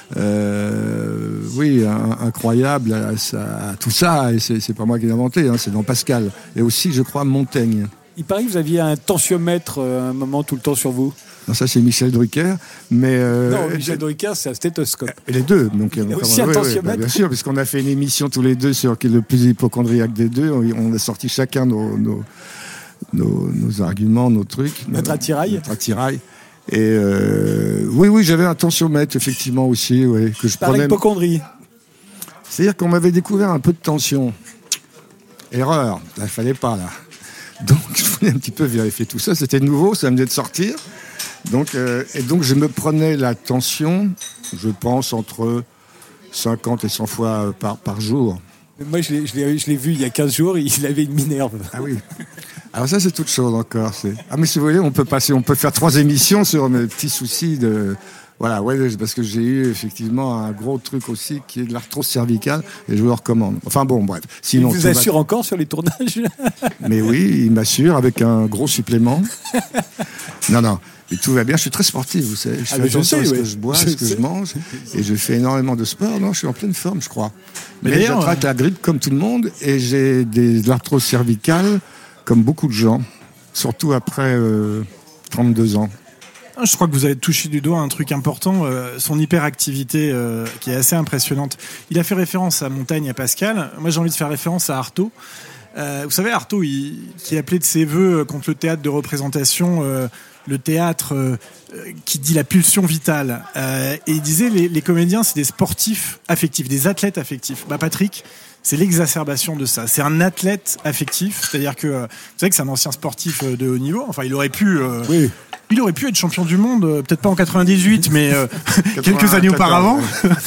euh, oui un, incroyable à, à, à tout ça, et c'est, c'est pas moi qui l'ai inventé, hein, c'est dans Pascal et aussi je crois Montaigne. Il paraît que vous aviez un tensiomètre euh, un moment tout le temps sur vous. Non, ça c'est Michel Drucker, mais euh, non, Michel Drucker c'est un stéthoscope. Et les deux, donc il y a enfin, aussi un ouais, tensiomètre. Ouais, bah, bien sûr, puisqu'on a fait une émission tous les deux sur qui est le plus hypochondriaque des deux. On, on a sorti chacun nos nos, nos, nos arguments, nos trucs, notre nos, attirail. Notre attirail. Et euh, oui, oui, j'avais un tensiomètre effectivement aussi, ouais, que je Par prenais. hypochondrie. C'est-à-dire qu'on m'avait découvert un peu de tension. Erreur, il fallait pas là. Donc je voulais un petit peu vérifier tout ça. C'était nouveau, ça venait de sortir. Donc, euh, et donc je me prenais la tension, je pense, entre cinquante et cent fois par, par jour. Moi, je l'ai, je, l'ai, je l'ai vu il y a quinze jours, il avait une Minerve. Ah oui. Alors ça, c'est toute chose encore. C'est... Ah mais si vous voulez, on peut passer, on peut faire trois émissions sur mes petits soucis de... Voilà, ouais, parce que j'ai eu effectivement un gros truc aussi qui est de l'arthrose cervicale et je vous le recommande. Enfin bon, bref. Sinon, il vous assure va... encore sur les tournages? Mais oui, il m'assure avec un gros supplément. Non, non. Et tout va bien, je suis très sportif, vous savez. Je fais ah, attention je sais, à ce oui. que je bois, je à ce que sais. je mange. Et je fais énormément de sport. Non, je suis en pleine forme, je crois. Mais, Mais j'attrape euh... la grippe comme tout le monde. Et j'ai des, de l'arthrose cervicale comme beaucoup de gens. Surtout après euh, trente-deux ans. Je crois que vous avez touché du doigt un truc important, euh, son hyperactivité euh, qui est assez impressionnante. Il a fait référence à Montaigne, à Pascal. Moi, j'ai envie de faire référence à Artaud. Euh, vous savez, Artaud, il, qui appelait de ses voeux contre le théâtre de représentation, euh, le théâtre euh, qui dit la pulsion vitale. Euh, et il disait les, les comédiens, c'est des sportifs affectifs, des athlètes affectifs. Bah, Patrick, c'est l'exacerbation de ça. C'est un athlète affectif, c'est-à-dire que vous savez que c'est un ancien sportif de haut niveau. Enfin, il aurait pu, euh, oui. il aurait pu être champion du monde, peut-être pas en quatre-vingt-dix-huit, mais euh, quelques années auparavant.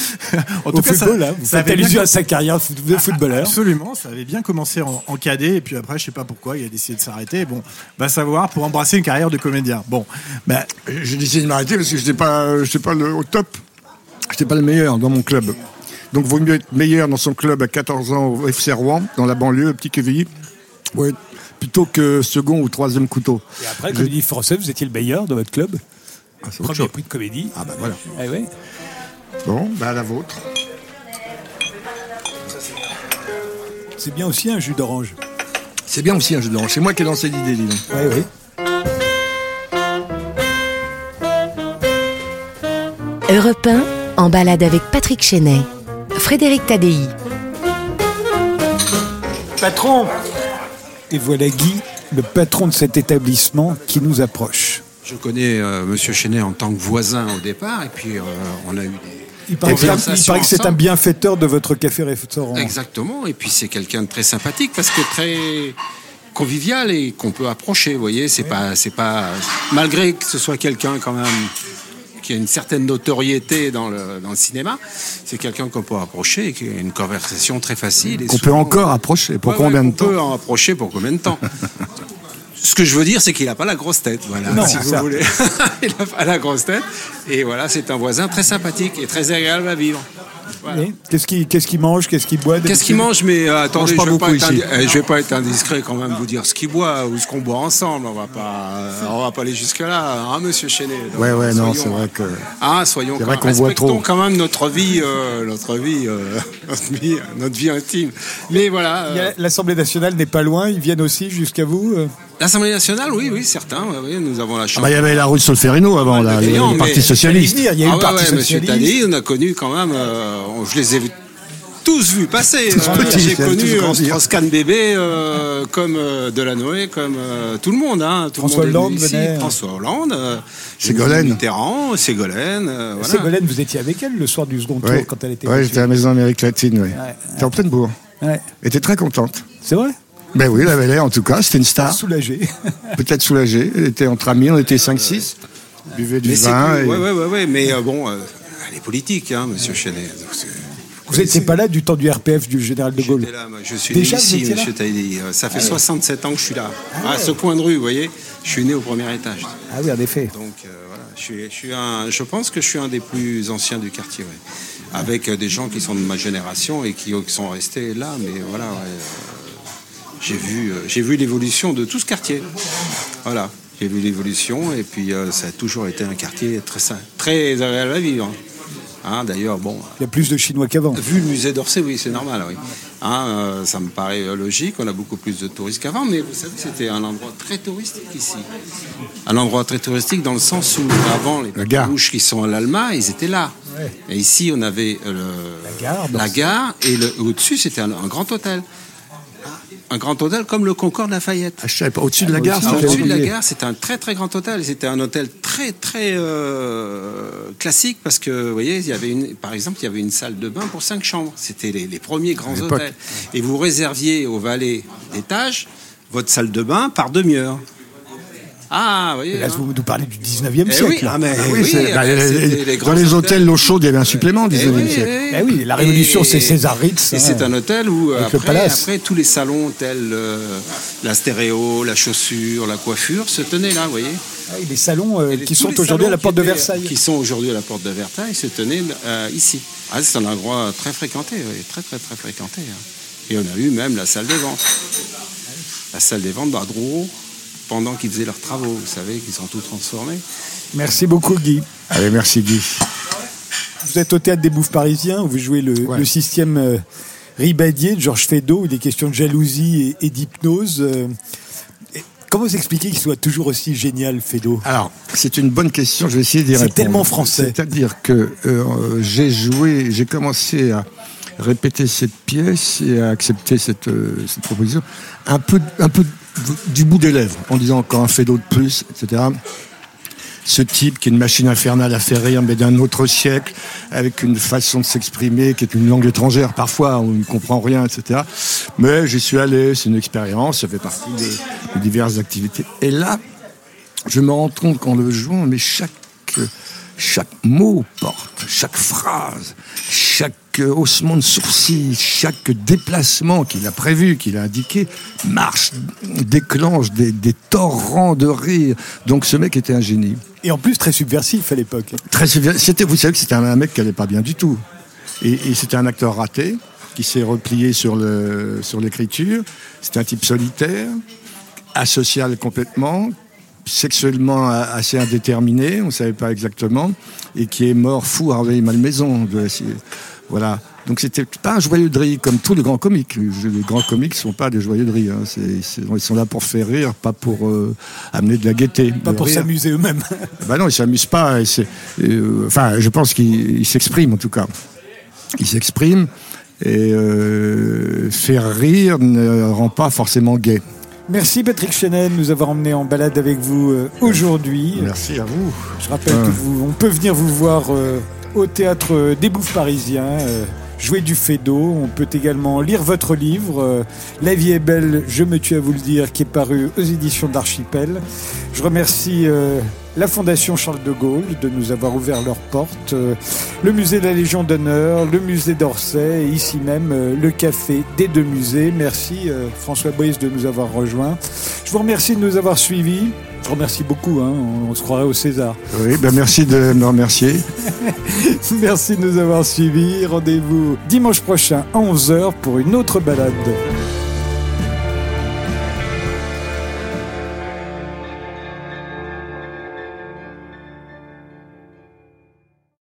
En tout Au cas, football, ça, hein, vous ça faites allusion bien... à sa carrière de footballeur. Absolument, ça avait bien commencé en, en cadet, et puis après, je sais pas pourquoi, il a décidé de s'arrêter. Bon, va savoir pour embrasser une carrière de comédien. Bon, bah, j'ai décidé de m'arrêter parce que j'étais pas, j'étais pas le, au top, j'étais pas le meilleur dans mon club. Donc, il vaut mieux être meilleur dans son club à quatorze ans au F C Rouen, dans la banlieue, Petit Quevilly, ouais, plutôt que second ou troisième couteau. Et après, comédie française, vous étiez le meilleur dans votre club. Ah, c'est Premier prix de comédie. Ah, bah voilà. Ah, ouais. Bon, bah la vôtre. C'est bien aussi un jus d'orange. C'est bien aussi un jus d'orange. C'est moi qui ai lancé l'idée, dis donc. Oui, oui. Europe un, en balade avec Patrick Chenet. Frédéric Tadei. Patron! Et voilà Guy, le patron de cet établissement, qui nous approche. Je connais euh, Monsieur Chenet en tant que voisin au départ, et puis euh, on a eu des... Il paraît, que, il paraît que c'est un bienfaiteur de votre café-restaurant. Exactement, et puis c'est quelqu'un de très sympathique, parce que très convivial et qu'on peut approcher, vous voyez, c'est ouais. pas, c'est pas... Malgré que ce soit quelqu'un quand même... qui a une certaine notoriété dans le, dans le cinéma, c'est quelqu'un qu'on peut approcher et qui a une conversation très facile. Et qu'on souvent, peut encore approcher, pour ouais, combien ouais, de temps On peut en approcher pour combien de temps Ce que je veux dire, c'est qu'il n'a pas la grosse tête, voilà, non, si vous ça. voulez. Il n'a pas la grosse tête, et voilà, c'est un voisin très sympathique et très agréable à vivre. Voilà. Qu'est-ce qu'il qu'est-ce qu'il mange, qu'est-ce qu'il boit? Qu'est-ce qu'il mange? Mais euh, attendez, pas je ne vais, ici. indi- vais pas être indiscret quand même, vous dire ce qu'il boit ou ce qu'on boit ensemble. On va pas, euh, on va pas aller jusque là, hein, Monsieur Chenet. Donc, ouais, ouais, soyons, non, c'est vrai que. Ah, soyons. C'est quand, vrai qu'on voit respectons trop. quand même notre vie, euh, notre vie, euh, notre vie, notre vie intime. Mais voilà. Euh, Il y a, L'Assemblée nationale n'est pas loin. Ils viennent aussi jusqu'à vous. Euh... L'Assemblée nationale, oui, oui, certains. Oui, nous avons la chance. Ah bah, il y avait la rue de Solferino avant, là, le, le Parti socialiste. Il y a eu ah, le Parti ouais, socialiste. Monsieur Tadei, on a connu quand même. Euh, je les ai tous vus passer. Tous Euh, petits, j'ai tous connu euh, grandir. Strauss-Kahn bébé, euh, comme euh, Delanoë, comme euh, tout le monde. Hein, tout François le monde Hollande est venu ici. venait. François Hollande, euh, Ségolène. Mitterrand, Ségolène. Euh, voilà. Ségolène, vous étiez avec elle le soir du second tour Ouais, quand elle était. ouais, j'étais à la Maison Amérique Latine, ouais. Ouais. T'es en pleine bourre. Ouais. Et t'es très contente. C'est vrai. Ben oui, elle avait l'air en tout cas, c'était une star. Soulagé. Peut-être soulagé. Elle était entre amis, on était cinq six. On buvait du mais vin. C'est... Et... Ouais, ouais, ouais, ouais, mais euh, bon, euh, elle est politique, hein, monsieur Chenet. Donc, c'est... Vous n'étiez pas là du temps du R P F du général de Gaulle? J'étais là, moi. Je suis Déjà, né ici, monsieur Taïdi. Ça fait ah, soixante-sept ans que je suis là. Ah, à ce coin de rue, vous voyez, je suis né au premier étage. Ah oui, en effet. Donc euh, voilà, je, suis, je, suis un, je pense que je suis un des plus anciens du quartier, ouais. Avec euh, des gens qui sont de ma génération et qui, qui sont restés là, mais voilà, ouais, euh, j'ai vu, euh, j'ai vu l'évolution de tout ce quartier. Voilà, j'ai vu l'évolution et puis euh, ça a toujours été un quartier très, très agréable à vivre. Hein, d'ailleurs, bon. Il y a plus de Chinois qu'avant. Vu le musée d'Orsay, oui, c'est normal, oui. Hein, euh, ça me paraît logique. On a beaucoup plus de touristes qu'avant, mais vous savez, c'était un endroit très touristique ici. Un endroit très touristique dans le sens où avant les bouches qui sont à l'Alma, ils étaient là. Ouais. Et ici, on avait le, la gare, la gare et le, au-dessus, c'était un, un grand hôtel. Un grand hôtel comme le Concorde Lafayette. Ah, je savais pas. Au-dessus de la gare, ah, au-dessus de la gare, c'était un très très grand hôtel. C'était un hôtel très très euh, classique parce que vous voyez, il y avait une, par exemple, il y avait une salle de bain pour cinq chambres. C'était les, les premiers grands hôtels. Et vous réserviez au valet d'étage votre salle de bain par demi-heure. Ah, vous voyez. Là, hein. vous nous parlez du dix-neuvième siècle. Oui, ah, mais, ah, oui, oui, c'est, bah, les, les dans les hôtels, l'eau chaude, il y avait un supplément au dix-neuvième oui, siècle. Oui, eh oui, la Révolution, et, c'est César Ritz. Et hein, c'est un hôtel où, après, après, tous les salons tels euh, la stéréo, la chaussure, la coiffure, se tenaient là, vous voyez. Ah, les salons euh, les, qui sont aujourd'hui à la porte de Versailles. Qui sont aujourd'hui à la porte de Versailles, se tenaient euh, ici. Ah, c'est un endroit très fréquenté, oui, très, très, très fréquenté. Hein. Et on a eu même la salle des ventes. La salle des ventes d'Adro. Pendant qu'ils faisaient leurs travaux, vous savez, qu'ils sont tout transformés. Merci beaucoup, Guy. Allez, merci, Guy. Vous êtes au Théâtre des Bouffes Parisiens, où vous jouez le, ouais. le système euh, Ribadier de Georges Feydeau, où il est question de jalousie et, et d'hypnose. Euh, et comment vous expliquez qu'il soit toujours aussi génial, Feydeau? Alors, c'est une bonne question, je vais essayer d'y répondre. C'est tellement français. C'est-à-dire que euh, j'ai joué, j'ai commencé à répéter cette pièce et à accepter cette, euh, cette proposition un peu, un peu du bout des lèvres, en disant encore un Feydeau de plus, et cetera. Ce type qui est une machine infernale à faire rire, mais d'un autre siècle, avec une façon de s'exprimer qui est une langue étrangère, parfois on ne comprend rien, et cetera. Mais j'y suis allé, c'est une expérience, ça fait partie des, des diverses activités. Et là, je me rends compte qu'en le jouant, mais chaque, chaque mot porte, chaque phrase, chaque haussement de sourcil, chaque déplacement qu'il a prévu, qu'il a indiqué, marche, déclenche des, des torrents de rire. Donc ce mec était un génie. Et en plus très subversif à l'époque. Très subversif. C'était, vous savez que c'était un mec qui allait pas bien du tout. Et, et c'était un acteur raté, qui s'est replié sur, le, sur l'écriture. C'était un type solitaire, asocial complètement, sexuellement assez indéterminé, on ne savait pas exactement, et qui est mort fou à Rueil-Malmaison. De, voilà. Donc c'était pas un joyeux de rire comme tous les grands comiques. Les grands comiques ne sont pas des joyeux de rire. Hein. C'est, c'est, ils sont là pour faire rire, pas pour euh, amener de la gaieté. Pas pour rire. S'amuser eux-mêmes. Ben non, ils ne s'amusent pas. Et c'est, euh, enfin, je pense qu'ils s'expriment en tout cas. Ils s'expriment et euh, faire rire ne rend pas forcément gai. Merci Patrick Chenet de nous avoir emmenés en balade avec vous euh, aujourd'hui. Merci à vous. Je rappelle euh. que vous, on peut venir vous voir euh, au Théâtre des Bouffes Parisiens, euh, jouer du Feydeau. On peut également lire votre livre, euh, La vie est belle, je me tue à vous le dire, qui est paru aux éditions d'Archipel. Je remercie euh, la Fondation Charles de Gaulle de nous avoir ouvert leurs portes, euh, le musée de la Légion d'honneur, le musée d'Orsay et ici même euh, le café des deux musées. Merci euh, François Brice de nous avoir rejoints. Je vous remercie de nous avoir suivis. Je remercie beaucoup, hein, on, on se croirait au César. Oui, ben merci de me remercier. Merci de nous avoir suivis. Rendez-vous dimanche prochain à onze heures pour une autre balade.